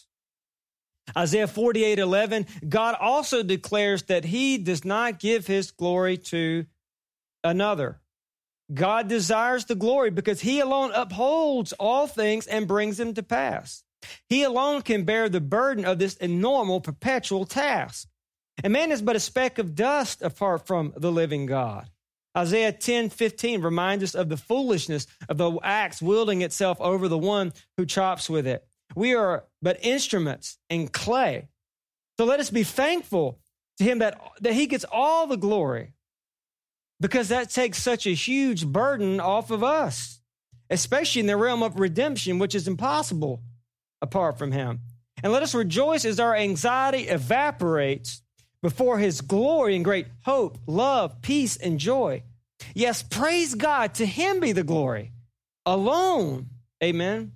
Isaiah forty-eight eleven, God also declares that he does not give his glory to another. God desires the glory because he alone upholds all things and brings them to pass. He alone can bear the burden of this enormous perpetual task. And man is but a speck of dust apart from the living God. Isaiah ten fifteen reminds us of the foolishness of the axe wielding itself over the one who chops with it. We are but instruments in clay. So let us be thankful to him that, that he gets all the glory, because that takes such a huge burden off of us, especially in the realm of redemption, which is impossible apart from him. And let us rejoice as our anxiety evaporates before his glory and great hope, love, peace, and joy. Yes, praise God. To him be the glory alone. Amen.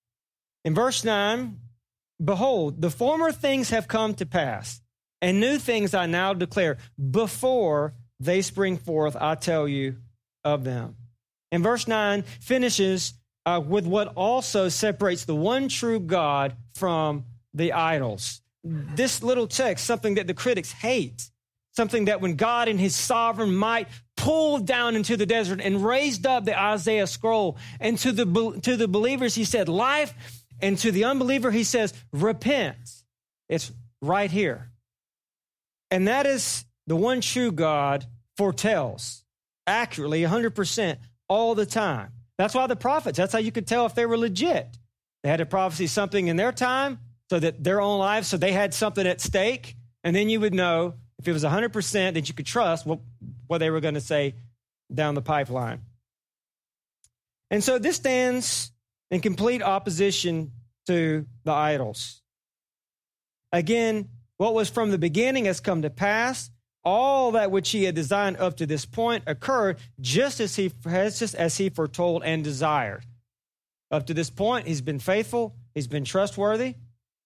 In verse nine, behold, the former things have come to pass, and new things I now declare. Before they spring forth, I tell you of them. And verse nine finishes uh, with what also separates the one true God from the idols. This little text, something that the critics hate, something that when God in his sovereign might pulled down into the desert and raised up the Isaiah scroll, and to the, to the believers he said life, and to the unbeliever he says repent. It's right here. And that is the one true God foretells accurately, one hundred percent all the time. That's why the prophets, that's how you could tell if they were legit. They had to prophesy something in their time, so that their own lives, so they had something at stake, and then you would know if it was one hundred percent that you could trust what, what they were going to say down the pipeline. And so this stands in complete opposition to the idols. Again, what was from the beginning has come to pass. All that which he had designed up to this point occurred just as he, just as he foretold and desired. Up to this point, he's been faithful, he's been trustworthy.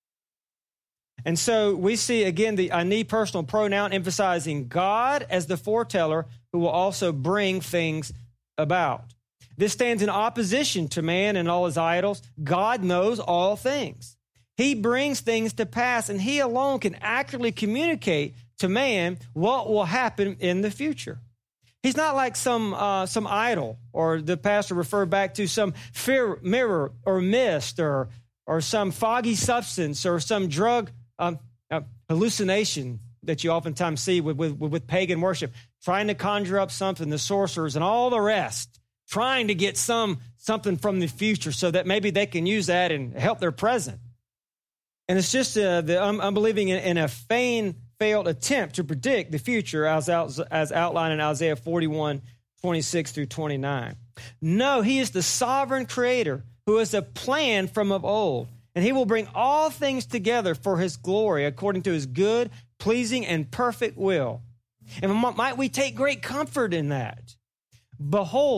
And so we see, again, the I need personal pronoun emphasizing God as the foreteller who will also bring things about. This stands in opposition to man and all his idols. God knows all things. He brings things to pass, and he alone can accurately communicate to man what will happen in the future. He's not like some uh, some idol, or the pastor referred back to some fear, mirror or mist or, or some foggy substance or some drug Um, uh, hallucination that you oftentimes see with, with, with pagan worship, trying to conjure up something, the sorcerers and all the rest, trying to get some something from the future so that maybe they can use that and help their present. And it's just uh, the um, unbelieving in, in a vain, failed attempt to predict the future as, out, as outlined in Isaiah forty-one, twenty-six through twenty-nine. No, he is the sovereign creator who has a plan from of old. And he will bring all things together for his glory according to his good, pleasing, and perfect will. And might we take great comfort in that? Behold,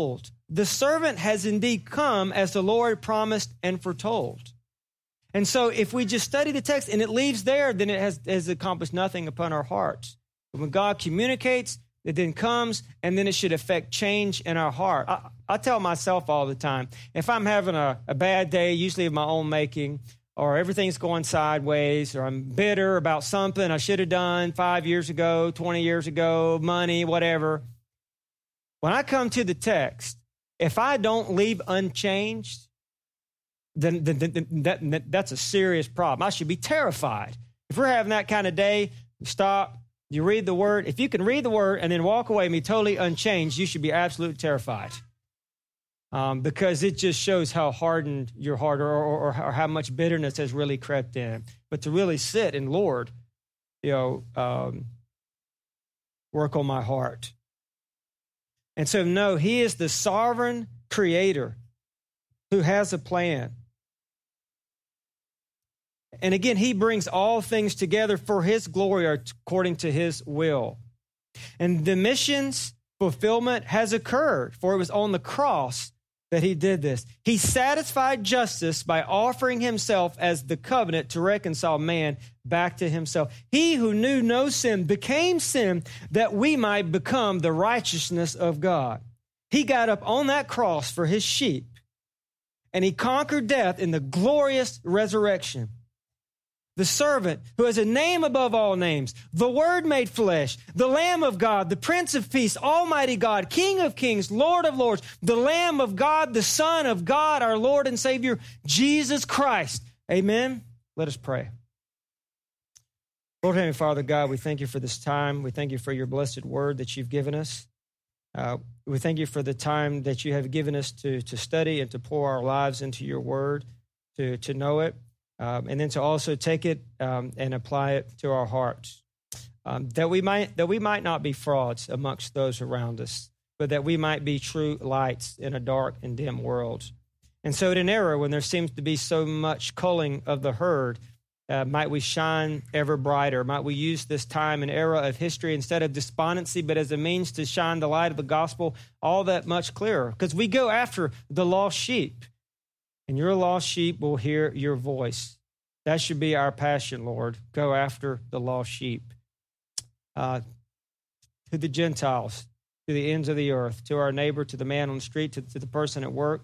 the servant has indeed come as the Lord promised and foretold. And so if we just study the text and it leaves there, then it has, has accomplished nothing upon our hearts. But when God communicates, it then comes, and then it should affect change in our heart. I, I tell myself all the time, if I'm having a, a bad day, usually of my own making, or everything's going sideways, or I'm bitter about something I should have done five years ago, twenty years ago, money, whatever. When I come to the text, if I don't leave unchanged, then, then, then that, that's a serious problem. I should be terrified. If we're having that kind of day, you stop, you read the word. If you can read the word and then walk away and be totally unchanged, you should be absolutely terrified. Um, because it just shows how hardened your heart or, or, or how much bitterness has really crept in. But to really sit and, Lord, you know, um, work on my heart. And so, no, he is the sovereign creator who has a plan. And again, he brings all things together for his glory according to his will. And the mission's fulfillment has occurred, for it was on the cross that he did this. He satisfied justice by offering himself as the covenant to reconcile man back to himself. He who knew no sin became sin that we might become the righteousness of God. He got up on that cross for his sheep, and he conquered death in the glorious resurrection. The servant who has a name above all names, the Word made flesh, the Lamb of God, the Prince of Peace, Almighty God, King of kings, Lord of lords, the Lamb of God, the Son of God, our Lord and Savior, Jesus Christ. Amen. Let us pray. Lord, Heavenly Father, God, we thank you for this time. We thank you for your blessed word that you've given us. Uh, we thank you for the time that you have given us to, to study and to pour our lives into your word, to, to know it. Um, and then to also take it um, and apply it to our hearts, um, that we might that we might not be frauds amongst those around us, but that we might be true lights in a dark and dim world. And so, in an era when there seems to be so much culling of the herd, uh, might we shine ever brighter? Might we use this time and era of history instead of despondency, but as a means to shine the light of the gospel all that much clearer? Because we go after the lost sheep. And your lost sheep will hear your voice. That should be our passion, Lord. Go after the lost sheep. Uh, to the Gentiles, to the ends of the earth, to our neighbor, to the man on the street, to, to the person at work.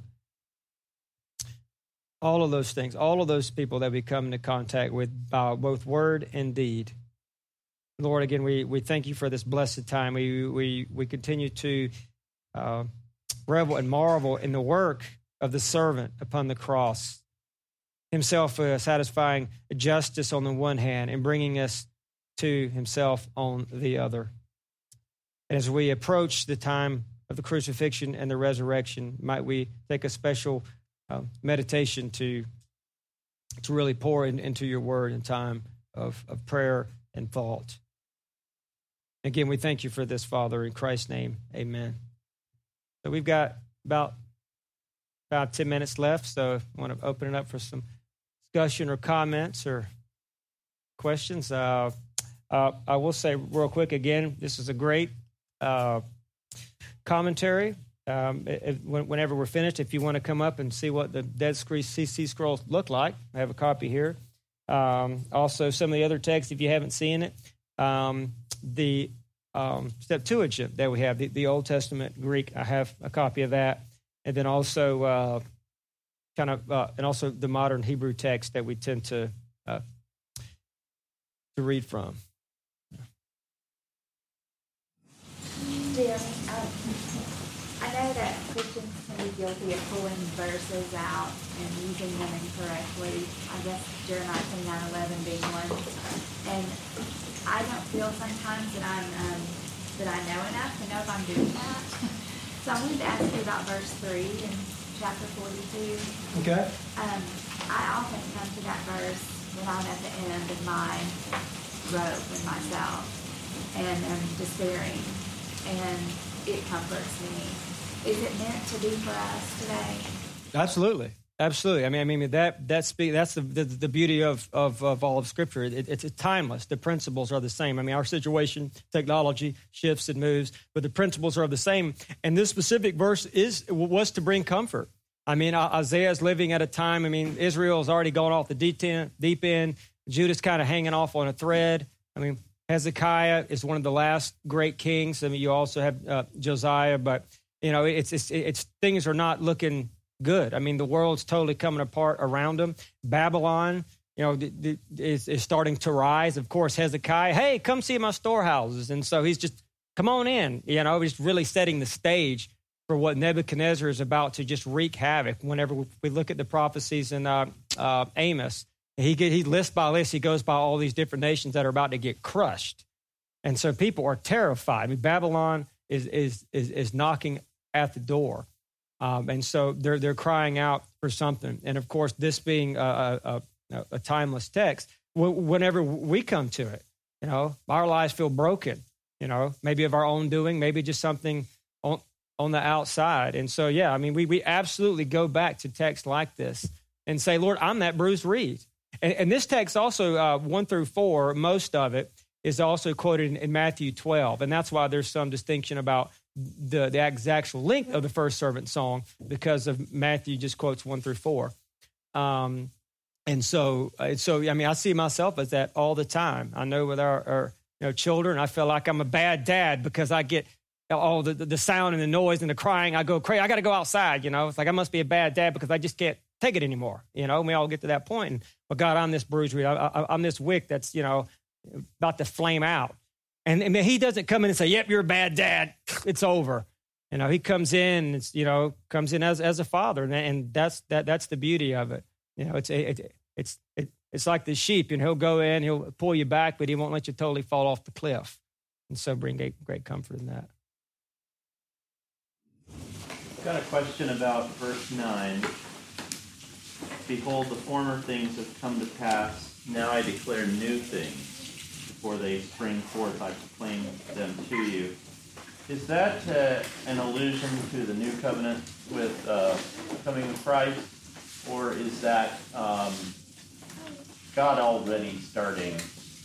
All of those things, all of those people that we come into contact with by both word and deed. Lord, again, we, we thank you for this blessed time. We, we, we continue to uh, revel and marvel in the work of the servant upon the cross, himself uh, satisfying justice on the one hand and bringing us to himself on the other. And as we approach the time of the crucifixion and the resurrection, might we take a special uh, meditation to, to really pour in, into your word in time of, of prayer and thought. Again, we thank you for this, Father, in Christ's name, amen. So we've got about About ten minutes left, so if you want to open it up for some discussion or comments or questions. Uh, uh, I will say real quick again, this is a great uh, commentary. Um, it, it, whenever we're finished, if you want to come up and see what the Dead Sea Scrolls look like, I have a copy here. Um, also, some of the other texts, if you haven't seen it, um, the um, Septuagint that we have, the, the Old Testament Greek, I have a copy of that. And then also, uh, kind of, uh, and also the modern Hebrew text that we tend to uh, to read from. Jeremy, um, I know that Christians can be guilty of pulling verses out and using them incorrectly. I guess Jeremiah twenty-nine eleven being one. And I don't feel sometimes that I'm um, that I know enough to know if I'm doing that. So I wanted to ask you about verse three in chapter forty-two. Okay. Um, I often come to that verse when I'm at the end of my rope with myself and am despairing, and it comforts me. Is it meant to be for us today? Absolutely. Absolutely. I mean, I mean that that speak, that's the, the the beauty of of, of all of Scripture. It, it's timeless. The principles are the same. I mean, our situation, technology shifts and moves, but the principles are the same. And this specific verse is was to bring comfort. I mean, Isaiah is living at a time. I mean, Israel has already gone off the deep end. Deep end. Judah's kind of hanging off on a thread. I mean, Hezekiah is one of the last great kings. I mean, you also have uh, Josiah, but you know, it's it's it's things are not looking good. I mean, the world's totally coming apart around them. Babylon, you know, th- th- is, is starting to rise. Of course, Hezekiah, hey, come see my storehouses. And so he's just, come on in. You know, he's really setting the stage for what Nebuchadnezzar is about to just wreak havoc. Whenever we look at the prophecies in uh, uh, Amos, he, get, he lists by list, he goes by all these different nations that are about to get crushed. And so people are terrified. I mean, Babylon is is is, is knocking at the door. Um, and so they're they're crying out for something. And of course, this being a, a, a timeless text, whenever we come to it, you know, our lives feel broken, you know, maybe of our own doing, maybe just something on, on the outside. And so, yeah, I mean, we we absolutely go back to texts like this and say, Lord, I'm that bruised reed. And, and this text also, uh, one through four, most of it is also quoted in, in Matthew twelve. And that's why there's some distinction about the, the actual length of the first servant song, because of Matthew just quotes one through four. Um, and so, uh, so I mean, I see myself as that all the time. I know with our, our you know, children, I feel like I'm a bad dad because I get all the, the sound and the noise and the crying. I go crazy. I got to go outside, you know. It's like I must be a bad dad because I just can't take it anymore, you know. And we all get to that point. And, well, God, I'm this bruised reed. I, I, I'm this wick that's, you know, about to flame out. And, and he doesn't come in and say, yep, you're a bad dad. It's over. You know, he comes in, it's, you know, comes in as as a father. And, and that's that that's the beauty of it. You know, it's it, it's it, it's like the sheep. And he'll go in, he'll pull you back, but he won't let you totally fall off the cliff. And so bring great, great comfort in that. I've got a question about verse nine. Behold, the former things have come to pass. Now I declare new things. Before they spring forth, I proclaim them to you. Is that uh, an allusion to the new covenant with uh, coming of Christ, or is that um, God already starting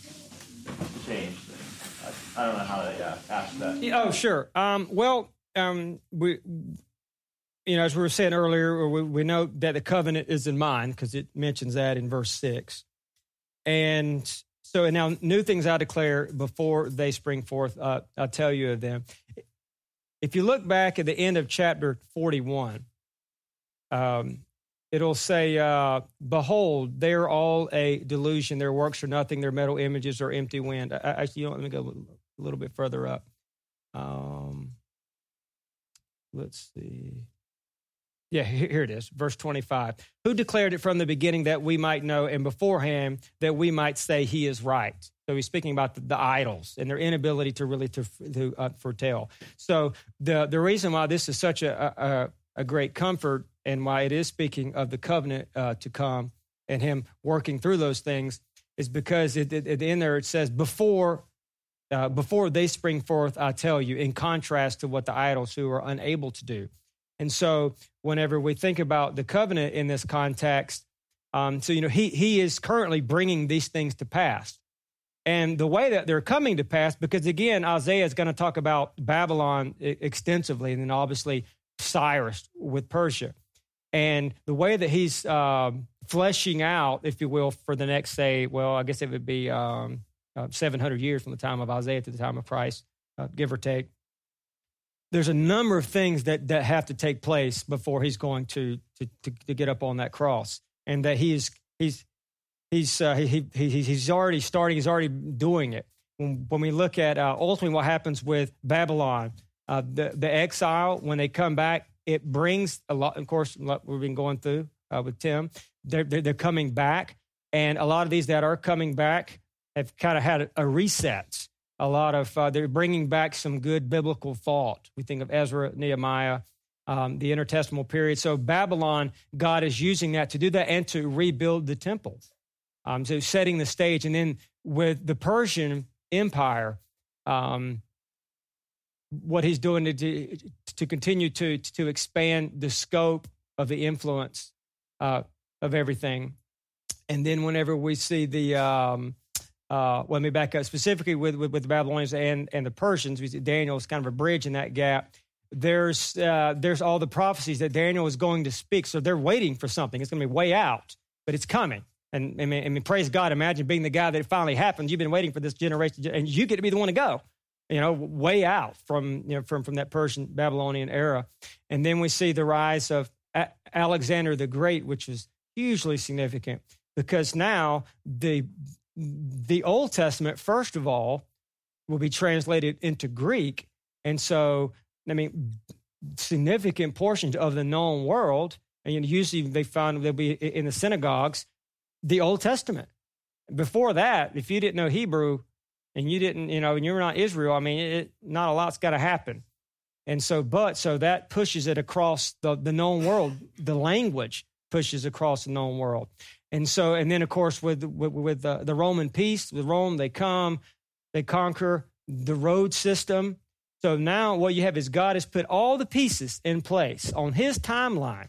to change things? I, I don't know how to uh, ask that. Oh, sure. Um, well, um, we, you know, as we were saying earlier, we, we know that the covenant is in mind because it mentions that in verse six, and so and now new things I declare before they spring forth. Uh, I'll tell you of them. If you look back at the end of chapter forty-one, um, it'll say, uh, "Behold, they are all a delusion. Their works are nothing. Their metal images are empty wind." I, actually, you know, let me go a little bit further up. Um, let's see. Yeah, here it is, verse twenty-five. Who declared it from the beginning that we might know, and beforehand that we might say he is right? So he's speaking about the, the idols and their inability to really to, to uh, foretell. So the the reason why this is such a, a, a great comfort and why it is speaking of the covenant uh, to come and him working through those things is because it, it, at the end there it says, before uh, before they spring forth, I tell you, in contrast to what the idols who are unable to do. And so whenever we think about the covenant in this context, um, so, you know, he he is currently bringing these things to pass. And the way that they're coming to pass, because, again, Isaiah is going to talk about Babylon extensively, and then obviously Cyrus with Persia. And the way that he's uh, fleshing out, if you will, for the next, say, well, I guess it would be um, uh, seven hundred years from the time of Isaiah to the time of Christ, uh, give or take. There's a number of things that, that have to take place before he's going to, to, to, to get up on that cross, and that he's he's he's uh, he, he he's already starting. He's already doing it. When, when we look at uh, ultimately what happens with Babylon, uh, the the exile, when they come back, it brings a lot. Of course, what we've been going through uh, with Tim, they're, they're they're coming back, and a lot of these that are coming back have kind of had a, a reset. A lot of, uh, they're bringing back some good biblical thought. We think of Ezra, Nehemiah, um, the intertestamental period. So Babylon, God is using that to do that and to rebuild the temple. Um, so setting the stage. And then with the Persian Empire, um, what he's doing to, to continue to, to expand the scope of the influence uh, of everything. And then whenever we see the, um, uh, let me back up specifically with, with, with the Babylonians and, and the Persians, we see Daniel is kind of a bridge in that gap. There's, uh, there's all the prophecies that Daniel is going to speak. So they're waiting for something. It's going to be way out, but it's coming. And I mean, I mean, praise God, imagine being the guy that it finally happened. You've been waiting for this generation and you get to be the one to go, you know, way out from, you know, from, from that Persian Babylonian era. And then we see the rise of A- Alexander the Great, which is hugely significant because now the, the Old Testament, first of all, will be translated into Greek. And so, I mean, significant portions of the known world, and you know, usually they find they'll be in the synagogues, the Old Testament. Before that, if you didn't know Hebrew and you didn't, you know, and you're not Israel, I mean, it, not a lot's got to happen. And so, but, so that pushes it across the, the known world. The language pushes across the known world. And so, and then of course, with, with, with the, the Roman peace, with Rome, they come, they conquer the road system. So now what you have is God has put all the pieces in place on his timeline.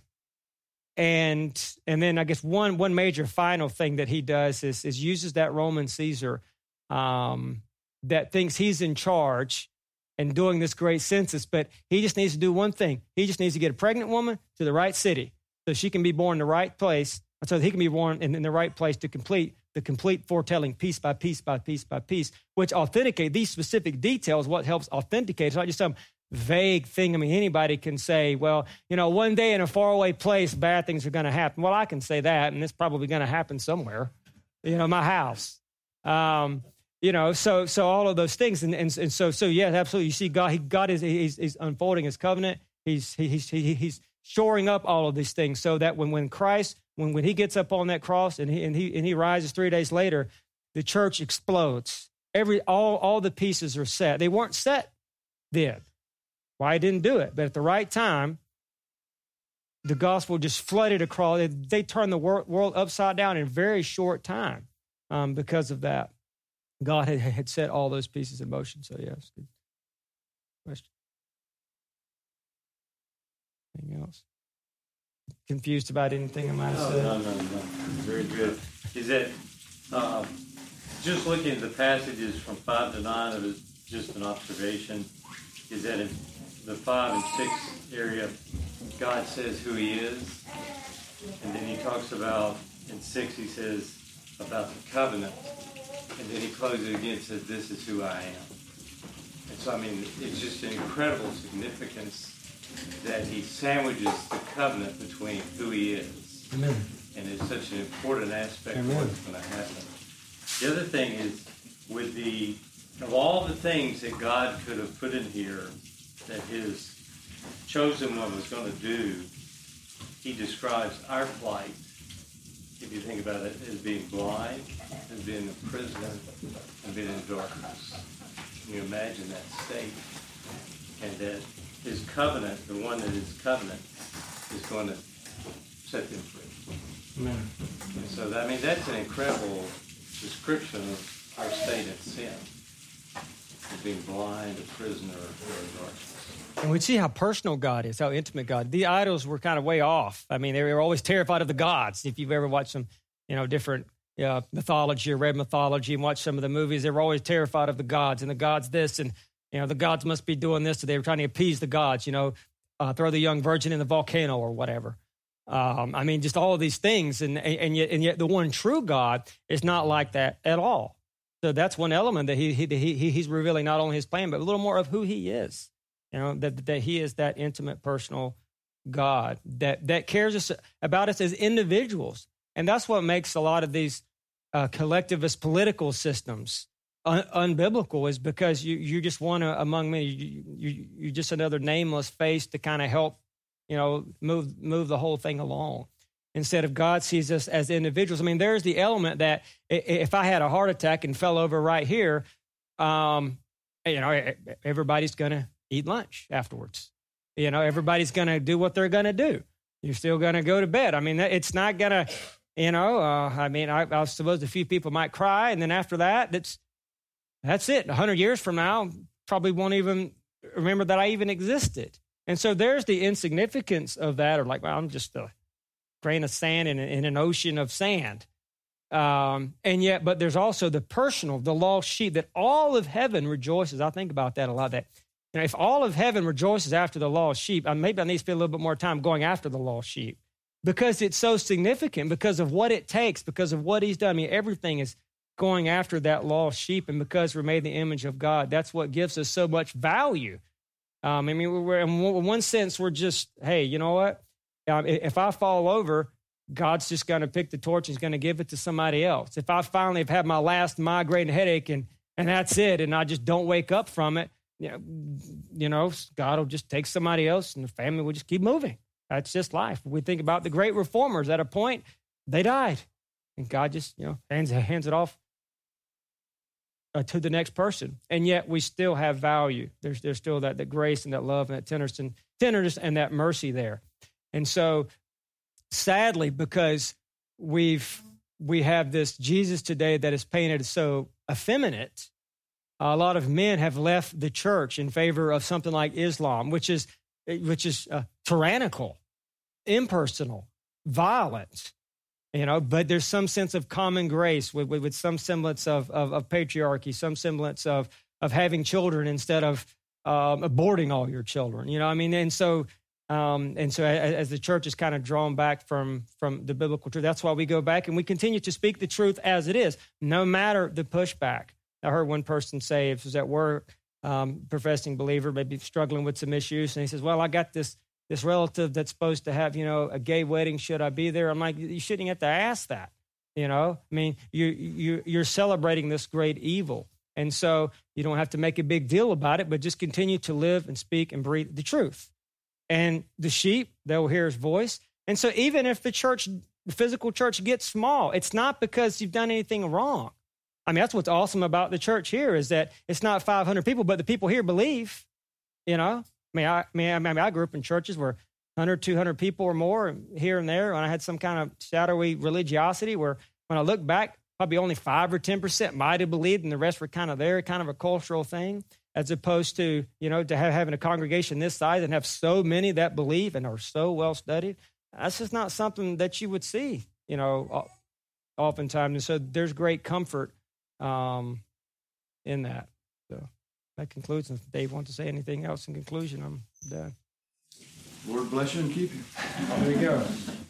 And and then I guess one one major final thing that he does is, is uses that Roman Caesar um, that thinks he's in charge and doing this great census, but he just needs to do one thing. He just needs to get a pregnant woman to the right city so she can be born in the right place, so he can be born in, in the right place to complete the complete foretelling piece by piece by piece by piece, which authenticate these specific details, what helps authenticate. It's not just some vague thing. I mean, anybody can say, well, you know, one day in a faraway place, bad things are going to happen. Well, I can say that, and it's probably going to happen somewhere, you know, my house. Um, you know, so so all of those things. And and, and so, so yeah, absolutely. You see God, he, God is he's, he's unfolding his covenant. He's, he, he's, he, he's shoring up all of these things so that when, when Christ, when, when he gets up on that cross and he, and he, and he rises three days later, the church explodes. Every, all, all the pieces are set. They weren't set then. Why he didn't do it, but at the right time, the gospel just flooded across. They turned the world upside down in a very short time um, because of that. God had, had set all those pieces in motion. So, yes. Good question. Anything else? Confused about anything I might have No, said? no, no, no. Very good. Is that uh, just looking at the passages from five to nine? It was just an observation. Is that in the five and six area, God says who he is, and then he talks about, in six he says about the covenant, and then he closes it again and says, this is who I am. And so, I mean, it's just an incredible significance that he sandwiches the covenant between who he is. Amen. And it's such an important aspect Amen. of what's going to happen. The other thing is, with the, of all the things that God could have put in here that his chosen one was going to do, he describes our plight, if you think about it, as being blind, as being in prison, and being in darkness. Can you imagine that state? And that his covenant, the one that is covenant, is going to set them free. Amen. And so, that, I mean, that's an incredible description of our state in sin. Of being blind, a prisoner, or in darkness. And we see how personal God is, how intimate God. The idols were kind of way off. I mean, they were always terrified of the gods. If you've ever watched some, you know, different uh, mythology or read mythology and watched some of the movies, they were always terrified of the gods. And the gods this, and, you know, the gods must be doing this. So they were trying to appease the gods, you know, uh, throw the young virgin in the volcano or whatever. Um, I mean, just all of these things. And, and, yet, and yet the one true God is not like that at all. So that's one element that he, he, he he's revealing not only his plan, but a little more of who he is. You know, that, that he is that intimate, personal God that, that cares us, about us as individuals. And that's what makes a lot of these uh, collectivist political systems un- unbiblical, is because you, you just want to, among many, you, you, you're just another nameless face to kind of help, you know, move, move the whole thing along. Instead of God sees us as individuals. I mean, there's the element that if I had a heart attack and fell over right here, um, you know, everybody's going to eat lunch afterwards. You know, everybody's going to do what they're going to do. You're still going to go to bed. I mean, it's not going to, you know, uh, I mean, I, I suppose a few people might cry. And then after that, that's, that's it. A hundred years from now, probably won't even remember that I even existed. And so there's the insignificance of that, or like, well, I'm just a, grain of sand in, in an ocean of sand. Um, and yet, but there's also the personal, the lost sheep that all of heaven rejoices. I think about that a lot. That, you know, if all of heaven rejoices after the lost sheep, uh, maybe I need to spend a little bit more time going after the lost sheep because it's so significant, because of what it takes, because of what he's done. I mean, everything is going after that lost sheep, and because we're made in the image of God, that's what gives us so much value. Um, I mean, we're, in one sense, we're just, hey, you know what? Um, if I fall over, God's just going to pick the torch and he's going to give it to somebody else. If I finally have had my last migraine headache and, and that's it, and I just don't wake up from it, you know, you know, God will just take somebody else and the family will just keep moving. That's just life. We think about the great reformers. At a point, they died. And God just, you know, hands, hands it off uh, to the next person. And yet we still have value. There's, there's still that, that grace and that love and that tenderness and, tenderness and that mercy there. And so, sadly, because we've we have this Jesus today that is painted so effeminate, a lot of men have left the church in favor of something like Islam, which is which is uh, tyrannical, impersonal, violent. You know, but there's some sense of common grace with, with, with some semblance of, of of patriarchy, some semblance of of having children instead of um, aborting all your children. You know, I mean, and so. Um, and so as, as the church is kind of drawn back from, from the biblical truth, that's why we go back and we continue to speak the truth as it is, no matter the pushback. I heard one person say, if it was at work, um, professing believer, maybe struggling with some issues, and he says, well, I got this this relative that's supposed to have, you know, a gay wedding. Should I be there? I'm like, you shouldn't have to ask that. You know, I mean, you, you, you're celebrating this great evil. And so you don't have to make a big deal about it, but just continue to live and speak and breathe the truth. And the sheep, they'll hear his voice. And so even if the church, the physical church gets small, it's not because you've done anything wrong. I mean, that's what's awesome about the church here is that it's not five hundred people, but the people here believe, you know. I mean, I, I mean, I, mean, I grew up in churches where one hundred, two hundred people or more here and there, and I had some kind of shadowy religiosity where when I look back, probably only five or ten percent might have believed and the rest were kind of there, kind of a cultural thing. As opposed to, you know, to have having a congregation this size and have so many that believe and are so well studied. That's just not something that you would see, you know, oftentimes. And so there's great comfort um, in that. So that concludes. And if Dave wants to say anything else in conclusion, I'm done. Lord bless you and keep you. There you go.